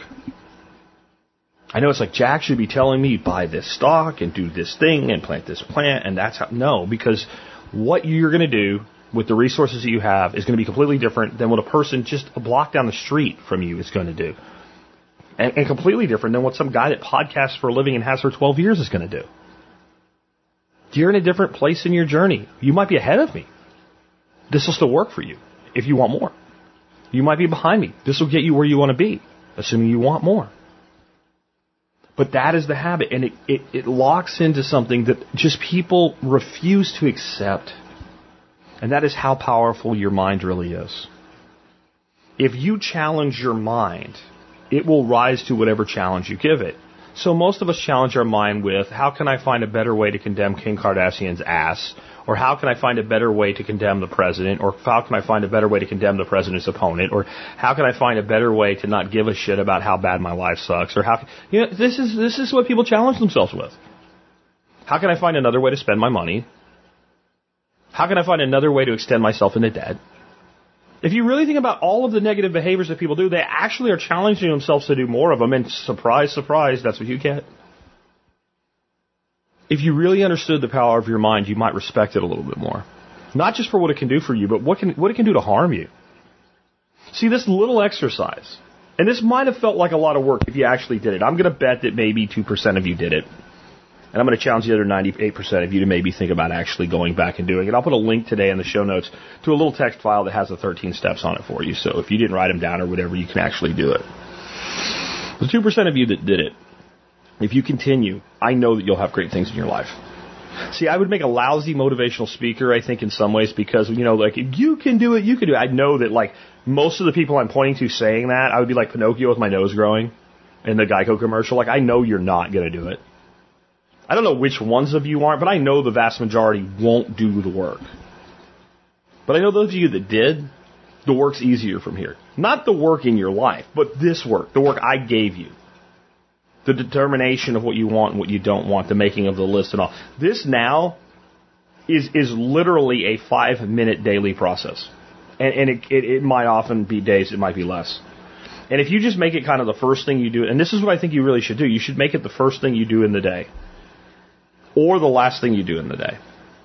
I know it's like, Jack should be telling me buy this stock and do this thing and plant this plant, and that's how. No, because what you're going to do with the resources that you have is going to be completely different than what a person just a block down the street from you is going to do. And completely different than what some guy that podcasts for a living and has for 12 years is going to do. You're in a different place in your journey. You might be ahead of me. This will still work for you if you want more. You might be behind me. This will get you where you want to be, assuming you want more. But that is the habit, and it locks into something that just people refuse to accept. And that is how powerful your mind really is. If you challenge your mind, it will rise to whatever challenge you give it. So most of us challenge our mind with, how can I find a better way to condemn Kim Kardashian's ass? Or how can I find a better way to condemn the president? Or how can I find a better way to condemn the president's opponent? Or how can I find a better way to not give a shit about how bad my life sucks? Or this is what people challenge themselves with. How can I find another way to spend my money? How can I find another way to extend myself into debt? If you really think about all of the negative behaviors that people do, they actually are challenging themselves to do more of them. And surprise, surprise, that's what you get. If you really understood the power of your mind, you might respect it a little bit more. Not just for what it can do for you, but what it can do to harm you. See, this little exercise, and this might have felt like a lot of work if you actually did it. I'm going to bet that maybe 2% of you did it. And I'm going to challenge the other 98% of you to maybe think about actually going back and doing it. I'll put a link today in the show notes to a little text file that has the 13 steps on it for you. So if you didn't write them down or whatever, you can actually do it. The 2% of you that did it, if you continue, I know that you'll have great things in your life. See, I would make a lousy motivational speaker, I think, in some ways, because, like, you can do it, you can do it. I know that, like, most of the people I'm pointing to saying that, I would be like Pinocchio with my nose growing in the Geico commercial. Like, I know you're not going to do it. I don't know which ones of you aren't, but I know the vast majority won't do the work. But I know those of you that did, the work's easier from here. Not the work in your life, but this work, the work I gave you. The determination of what you want and what you don't want, the making of the list and all. This now is literally a 5-minute daily process. And it might often be days, it might be less. And if you just make it kind of the first thing you do, and this is what I think you really should do, you should make it the first thing you do in the day. Or the last thing you do in the day.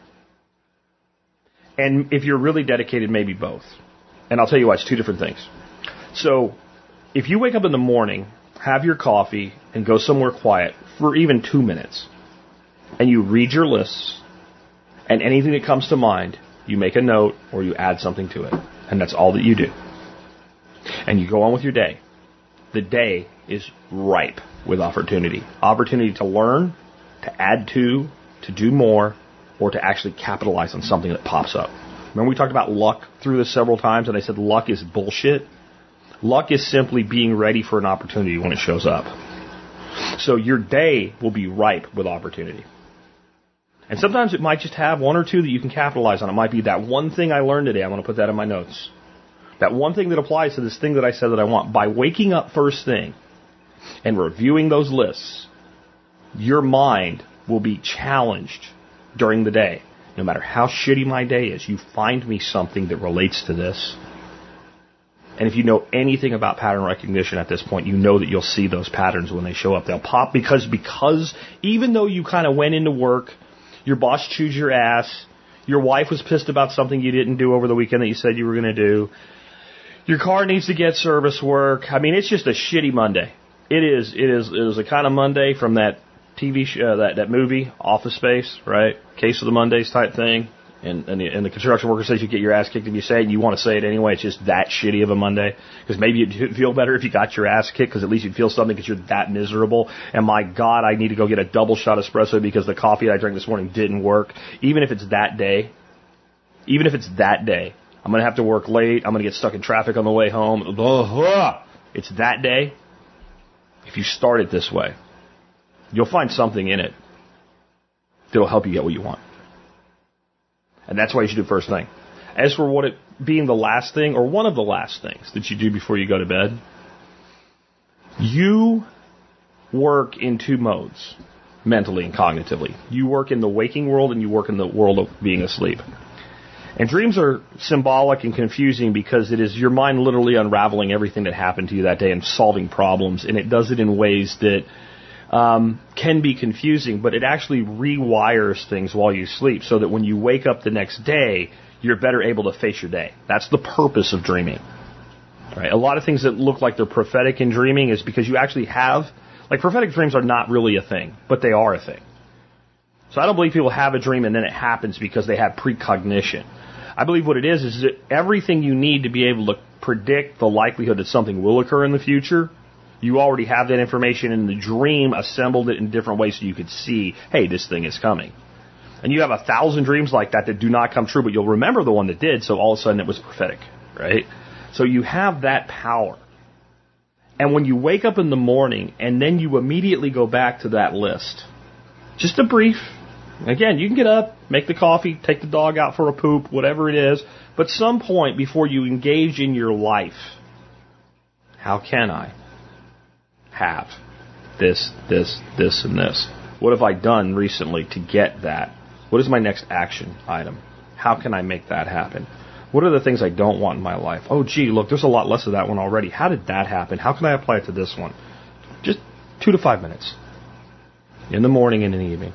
And if you're really dedicated, maybe both. And I'll tell you why, it's 2 different things. So, if you wake up in the morning, have your coffee, and go somewhere quiet for even 2 minutes, and you read your lists, and anything that comes to mind, you make a note or you add something to it. And that's all that you do. And you go on with your day. The day is ripe with opportunity. Opportunity to learn, to add to do more, or to actually capitalize on something that pops up. Remember we talked about luck through this several times, and I said luck is bullshit? Luck is simply being ready for an opportunity when it shows up. So your day will be ripe with opportunity. And sometimes it might just have one or two that you can capitalize on. It might be that one thing I learned today. I'm going to put that in my notes. That one thing that applies to this thing that I said that I want. By waking up first thing and reviewing those lists, your mind will be challenged during the day. No matter how shitty my day is, you find me something that relates to this. And if you know anything about pattern recognition at this point, you know that you'll see those patterns when they show up. They'll pop because even though you kind of went into work, your boss chewed your ass, your wife was pissed about something you didn't do over the weekend that you said you were going to do, your car needs to get service work. I mean, it's just a shitty Monday. It is a kind of Monday from that TV show, that movie, Office Space, right? Case of the Mondays type thing. And the construction worker says you get your ass kicked if you say it, and you want to say it anyway. It's just that shitty of a Monday. Because maybe you'd feel better if you got your ass kicked, because at least you'd feel something because you're that miserable. And my God, I need to go get a double shot espresso because the coffee I drank this morning didn't work. Even if it's that day, I'm going to have to work late. I'm going to get stuck in traffic on the way home. It's that day. If you start it this way, you'll find something in it that'll help you get what you want. And that's why you should do first thing. As for what it being the last thing, or one of the last things that you do before you go to bed, you work in two modes, mentally and cognitively. You work in the waking world and you work in the world of being asleep. And dreams are symbolic and confusing because it is your mind literally unraveling everything that happened to you that day and solving problems. And it does it in ways that can be confusing, but it actually rewires things while you sleep so that when you wake up the next day, you're better able to face your day. That's the purpose of dreaming. Right? A lot of things that look like they're prophetic in dreaming is because you actually have, like prophetic dreams are not really a thing, but they are a thing. So I don't believe people have a dream and then it happens because they have precognition. I believe what it is that everything you need to be able to predict the likelihood that something will occur in the future, you already have that information, and the dream assembled it in different ways so you could see, hey, this thing is coming. And you have 1,000 dreams like that do not come true, but you'll remember the one that did, so all of a sudden it was prophetic, right? So you have that power. And when you wake up in the morning and then you immediately go back to that list, just a brief, again, you can get up, make the coffee, take the dog out for a poop, whatever it is, but some point before you engage in your life, how can I have this, and this? What have I done recently to get that? What is my next action item? How can I make that happen? What are the things I don't want in my life? Oh, gee, look, there's a lot less of that one already. How did that happen? How can I apply it to this one? Just 2 to 5 minutes. In the morning and in the evening.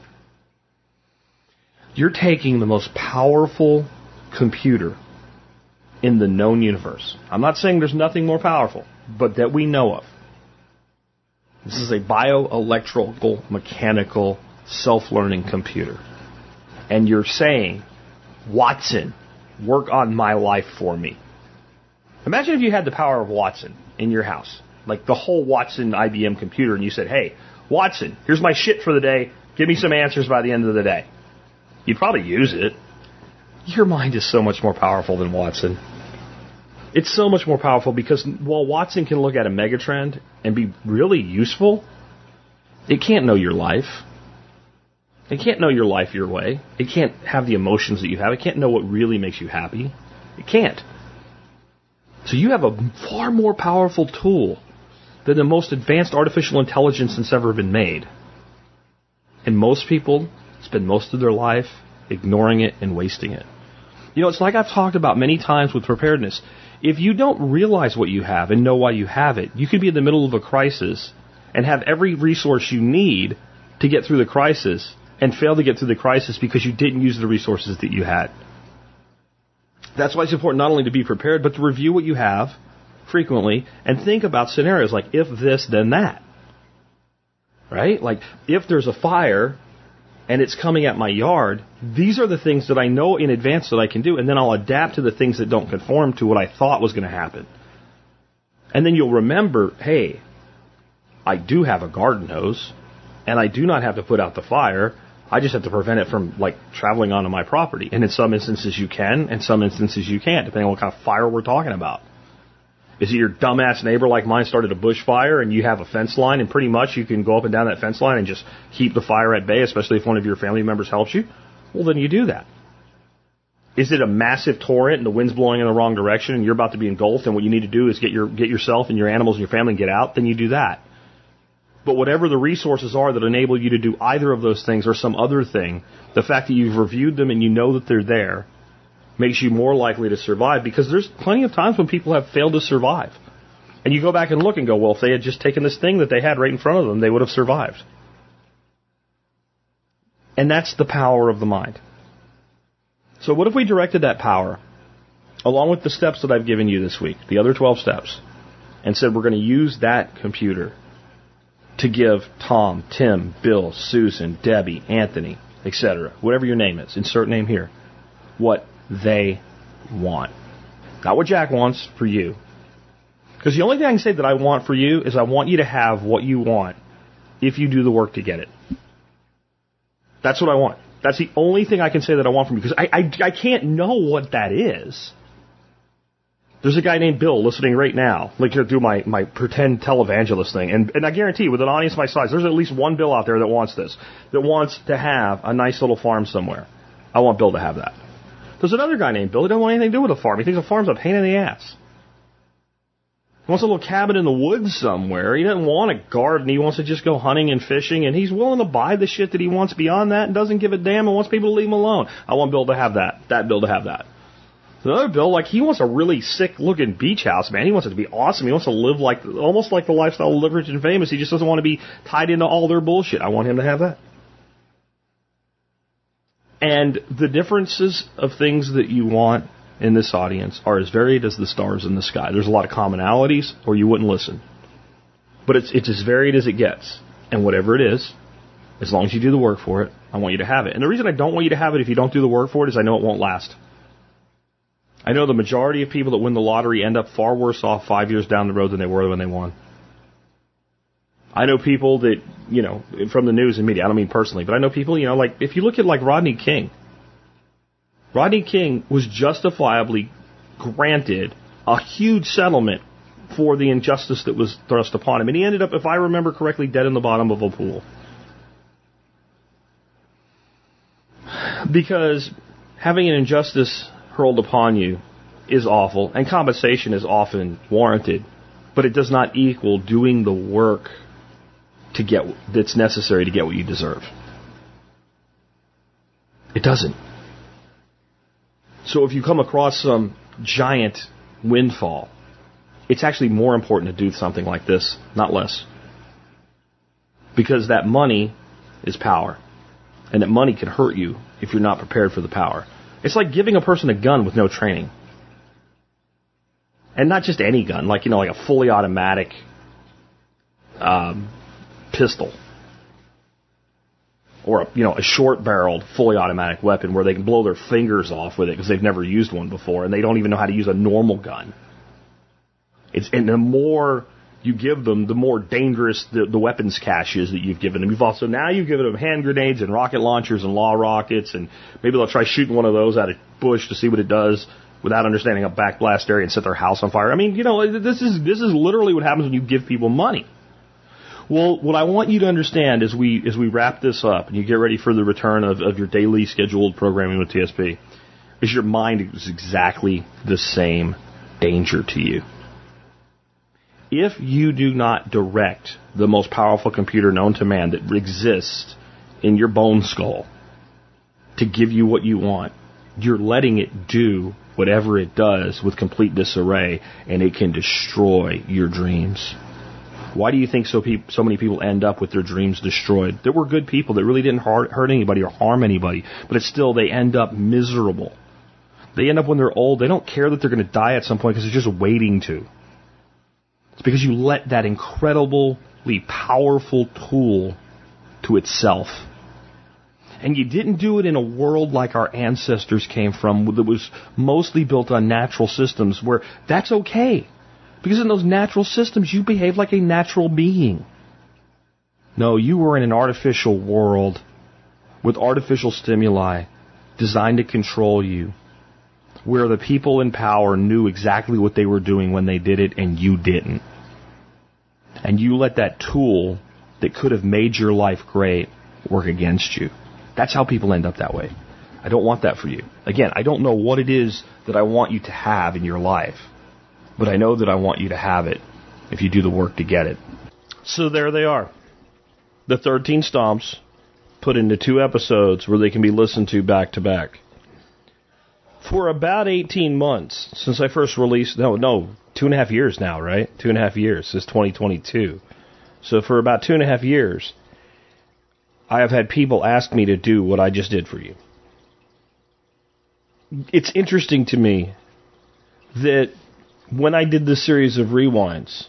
You're taking the most powerful computer in the known universe. I'm not saying there's nothing more powerful, but that we know of. This is a bioelectrical, mechanical, self-learning computer. And you're saying, Watson, work on my life for me. Imagine if you had the power of Watson in your house. Like the whole Watson IBM computer, and you said, hey, Watson, here's my shit for the day. Give me some answers by the end of the day. You'd probably use it. Your mind is so much more powerful than Watson. It's so much more powerful because while Watson can look at a megatrend and be really useful, it can't know your life. It can't know your life your way. It can't have the emotions that you have. It can't know what really makes you happy. It can't. So you have a far more powerful tool than the most advanced artificial intelligence that's ever been made. And most people spend most of their life ignoring it and wasting it. You know, it's like I've talked about many times with preparedness. If you don't realize what you have and know why you have it, you could be in the middle of a crisis and have every resource you need to get through the crisis and fail to get through the crisis because you didn't use the resources that you had. That's why it's important not only to be prepared, but to review what you have frequently and think about scenarios like if this, then that. Right? Like if there's a fire and it's coming at my yard, these are the things that I know in advance that I can do, and then I'll adapt to the things that don't conform to what I thought was going to happen. And then you'll remember, hey, I do have a garden hose, and I do not have to put out the fire. I just have to prevent it from, traveling onto my property. And in some instances you can, in some instances you can't, depending on what kind of fire we're talking about. Is it your dumbass neighbor like mine started a bushfire and you have a fence line and pretty much you can go up and down that fence line and just keep the fire at bay, especially if one of your family members helps you? Well, then you do that. Is it a massive torrent and the wind's blowing in the wrong direction and you're about to be engulfed and what you need to do is get yourself and your animals and your family and get out? Then you do that. But whatever the resources are that enable you to do either of those things or some other thing, the fact that you've reviewed them and you know that they're there makes you more likely to survive, because there's plenty of times when people have failed to survive. And you go back and look and go, well, if they had just taken this thing that they had right in front of them, they would have survived. And that's the power of the mind. So what if we directed that power, along with the steps that I've given you this week, the other 12 steps, and said we're going to use that computer to give Tom, Tim, Bill, Susan, Debbie, Anthony, etc., whatever your name is, insert name here, what they want. Not what Jack wants for you. Because the only thing I can say that I want for you is I want you to have what you want if you do the work to get it. That's what I want. That's the only thing I can say that I want from you, because I can't know what that is. There's a guy named Bill listening right now, do my pretend televangelist thing. And I guarantee, with an audience my size, there's at least one Bill out there that wants this, that wants to have a nice little farm somewhere. I want Bill to have that. There's another guy named Bill who doesn't want anything to do with a farm. He thinks a farm's a pain in the ass. He wants a little cabin in the woods somewhere. He doesn't want a garden. He wants to just go hunting and fishing, and he's willing to buy the shit that he wants beyond that and doesn't give a damn and wants people to leave him alone. I want Bill to have that. That Bill to have that. Another Bill, he wants a really sick-looking beach house, man. He wants it to be awesome. He wants to live almost like the lifestyle of rich and famous. He just doesn't want to be tied into all their bullshit. I want him to have that. And the differences of things that you want in this audience are as varied as the stars in the sky. There's a lot of commonalities, or you wouldn't listen. But it's as varied as it gets. And whatever it is, as long as you do the work for it, I want you to have it. And the reason I don't want you to have it if you don't do the work for it is I know it won't last. I know the majority of people that win the lottery end up far worse off 5 years down the road than they were when they won. I know people that, from the news and media, I don't mean personally, but I know people, if you look at Rodney King. Rodney King was justifiably granted a huge settlement for the injustice that was thrust upon him. And he ended up, if I remember correctly, dead in the bottom of a pool. Because having an injustice hurled upon you is awful, and compensation is often warranted, but it does not equal doing the work that's necessary to get what you deserve. It doesn't. So if you come across some giant windfall, it's actually more important to do something like this, not less. Because that money is power, and that money can hurt you if you're not prepared for the power. It's like giving a person a gun with no training. And not just any gun, like a fully automatic pistol. Or a short-barreled, fully automatic weapon where they can blow their fingers off with it because they've never used one before and they don't even know how to use a normal gun. And the more you give them, the more dangerous the weapons cache is that you've given them. Now you've given them hand grenades and rocket launchers and law rockets, and maybe they'll try shooting one of those at a bush to see what it does without understanding a backblast area and set their house on fire. I mean, this is literally what happens when you give people money. Well, what I want you to understand as we wrap this up and you get ready for the return of your daily scheduled programming with TSP is your mind is exactly the same danger to you. If you do not direct the most powerful computer known to man that exists in your bone skull to give you what you want, you're letting it do whatever it does with complete disarray, and it can destroy your dreams. Why do you think so many people end up with their dreams destroyed? There were good people that really didn't hurt anybody or harm anybody, but it's still they end up miserable. They end up when they're old. They don't care that they're going to die at some point because they're just waiting to. It's because you let that incredibly powerful tool to itself. And you didn't do it in a world like our ancestors came from, that was mostly built on natural systems, where that's okay. Because in those natural systems, you behave like a natural being. No, you were in an artificial world with artificial stimuli designed to control you, where the people in power knew exactly what they were doing when they did it, and you didn't. And you let that tool that could have made your life great work against you. That's how people end up that way. I don't want that for you. Again, I don't know what it is that I want you to have in your life, but I know that I want you to have it if you do the work to get it. So there they are. The 13 Stomps put into 2 episodes where they can be listened to back to back. For about 18 months since I first released, 2.5 years now, right? 2.5 years. This is 2022. So for about 2.5 years, I have had people ask me to do what I just did for you. It's interesting to me that when I did this series of rewinds,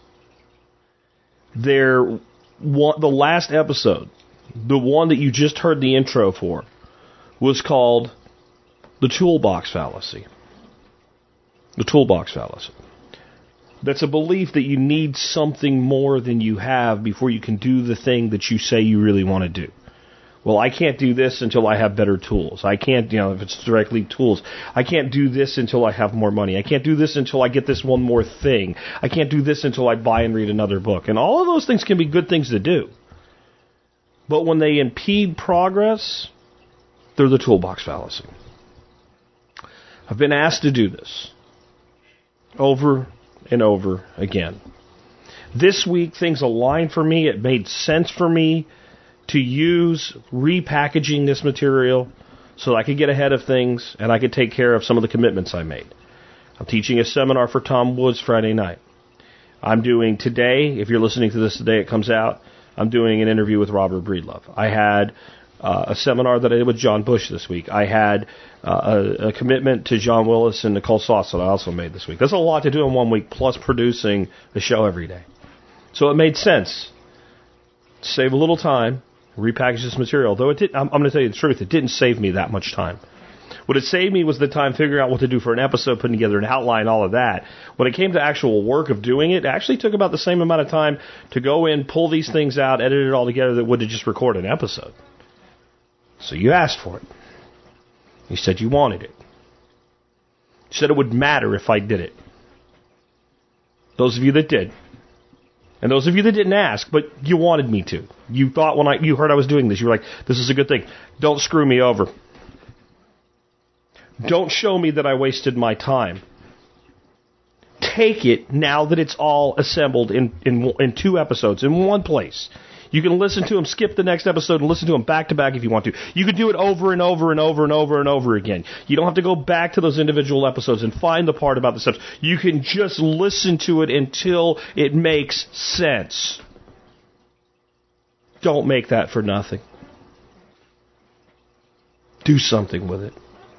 the last episode, the one that you just heard the intro for, was called The Toolbox Fallacy. The Toolbox Fallacy. That's a belief that you need something more than you have before you can do the thing that you say you really want to do. Well, I can't do this until I have better tools. I can't, if it's directly tools, I can't do this until I have more money. I can't do this until I get this one more thing. I can't do this until I buy and read another book. And all of those things can be good things to do. But when they impede progress, they're the toolbox fallacy. I've been asked to do this over and over again. This week, things aligned for me. It made sense for me to use repackaging this material so that I could get ahead of things and I could take care of some of the commitments I made. I'm teaching a seminar for Tom Woods Friday night. I'm doing today, if you're listening to this today, it comes out, I'm doing an interview with Robert Breedlove. I had a seminar that I did with John Bush this week. I had a commitment to John Willis and Nicole Sauce that I also made this week. That's a lot to do in 1 week, plus producing the show every day. So it made sense to save a little time, repackage this material. Though I'm going to tell you the truth, it didn't save me that much time. What it saved me was the time figuring out what to do for an episode, putting together an outline, all of that. When it came to actual work of doing it, it actually took about the same amount of time to go in, pull these things out, edit it all together that would to just record an episode. So you asked for it. You said you wanted it. You said it would matter if I did it. Those of you that did. And those of you that didn't ask, but you wanted me to. You thought when you heard I was doing this, you were like, this is a good thing. Don't screw me over. Don't show me that I wasted my time. Take it now that it's all assembled in 2 episodes, in one place. You can listen to them, skip the next episode, and listen to them back to back if you want to. You can do it over and over and over and over and over again. You don't have to go back to those individual episodes and find the part about the steps. You can just listen to it until it makes sense. Don't make that for nothing. Do something with it.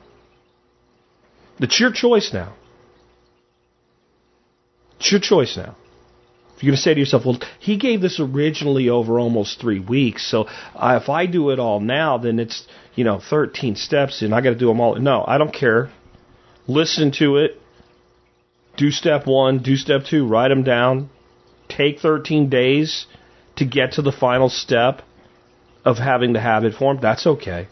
It's your choice now. It's your choice now. If you're going to say to yourself, well, he gave this originally over almost 3 weeks, so if I do it all now, then it's, 13 steps, and I got to do them all. No, I don't care. Listen to it. Do step 1, do step 2, write them down. Take 13 days to get to the final step of having the habit formed. That's okay.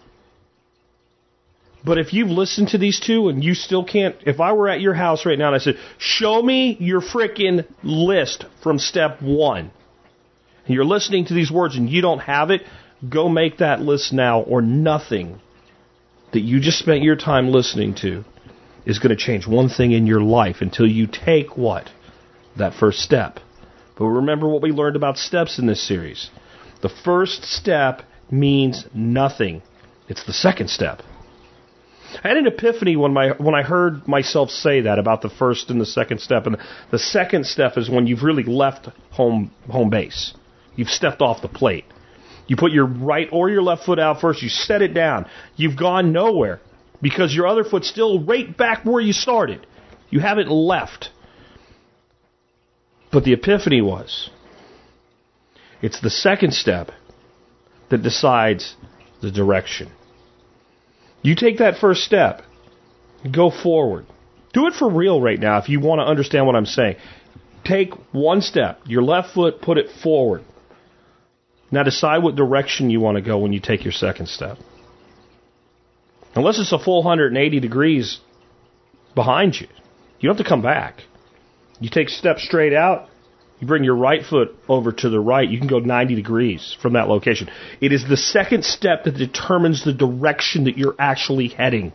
But if you've listened to these 2 and you still can't, if I were at your house right now and I said, show me your frickin' list from step 1, and you're listening to these words and you don't have it, go make that list now, or nothing that you just spent your time listening to is going to change one thing in your life until you take what? That first step. But remember what we learned about steps in this series. The first step means nothing. It's the second step. I had an epiphany when I heard myself say that about the first and the second step. And the second step is when you've really left home base. You've stepped off the plate. You put your right or your left foot out first. You set it down. You've gone nowhere because your other foot's still right back where you started. You haven't left. But the epiphany was, it's the second step that decides the direction. You take that first step. Go forward. Do it for real right now if you want to understand what I'm saying. Take one step. Your left foot, put it forward. Now decide what direction you want to go when you take your second step. Unless it's a full 180 degrees behind you, you don't have to come back. You take a step straight out, you bring your right foot over to the right, you can go 90 degrees from that location. It is the second step that determines the direction that you're actually heading.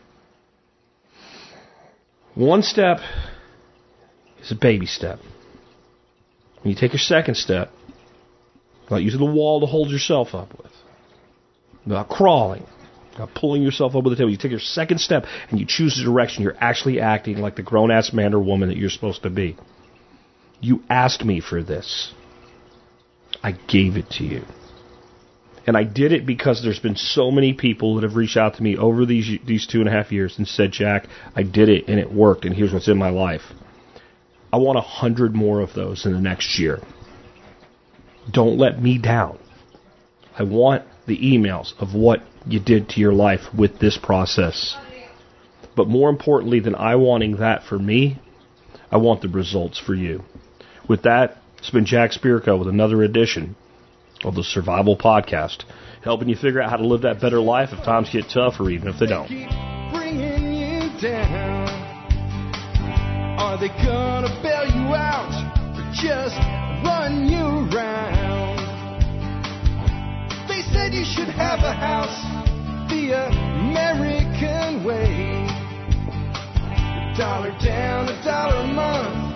One step is a baby step. When you take your second step, about using the wall to hold yourself up with, about crawling, about pulling yourself up with the table. You take your second step and you choose the direction. You're actually acting like the grown-ass man or woman that you're supposed to be. You asked me for this. I gave it to you. And I did it because there's been so many people that have reached out to me over these 2.5 years and said, Jack, I did it and it worked and here's what's in my life. I want 100 more of those in the next year. Don't let me down. I want the emails of what you did to your life with this process. But more importantly than I wanting that for me, I want the results for you. With that, it's been Jack Spirko with another edition of the Survival Podcast, helping you figure out how to live that better life if times get tough or even if they don't. Keep bringing you down. Are they gonna bail you out or just run you round? They said you should have a house the American way. $1 down, $1 a month.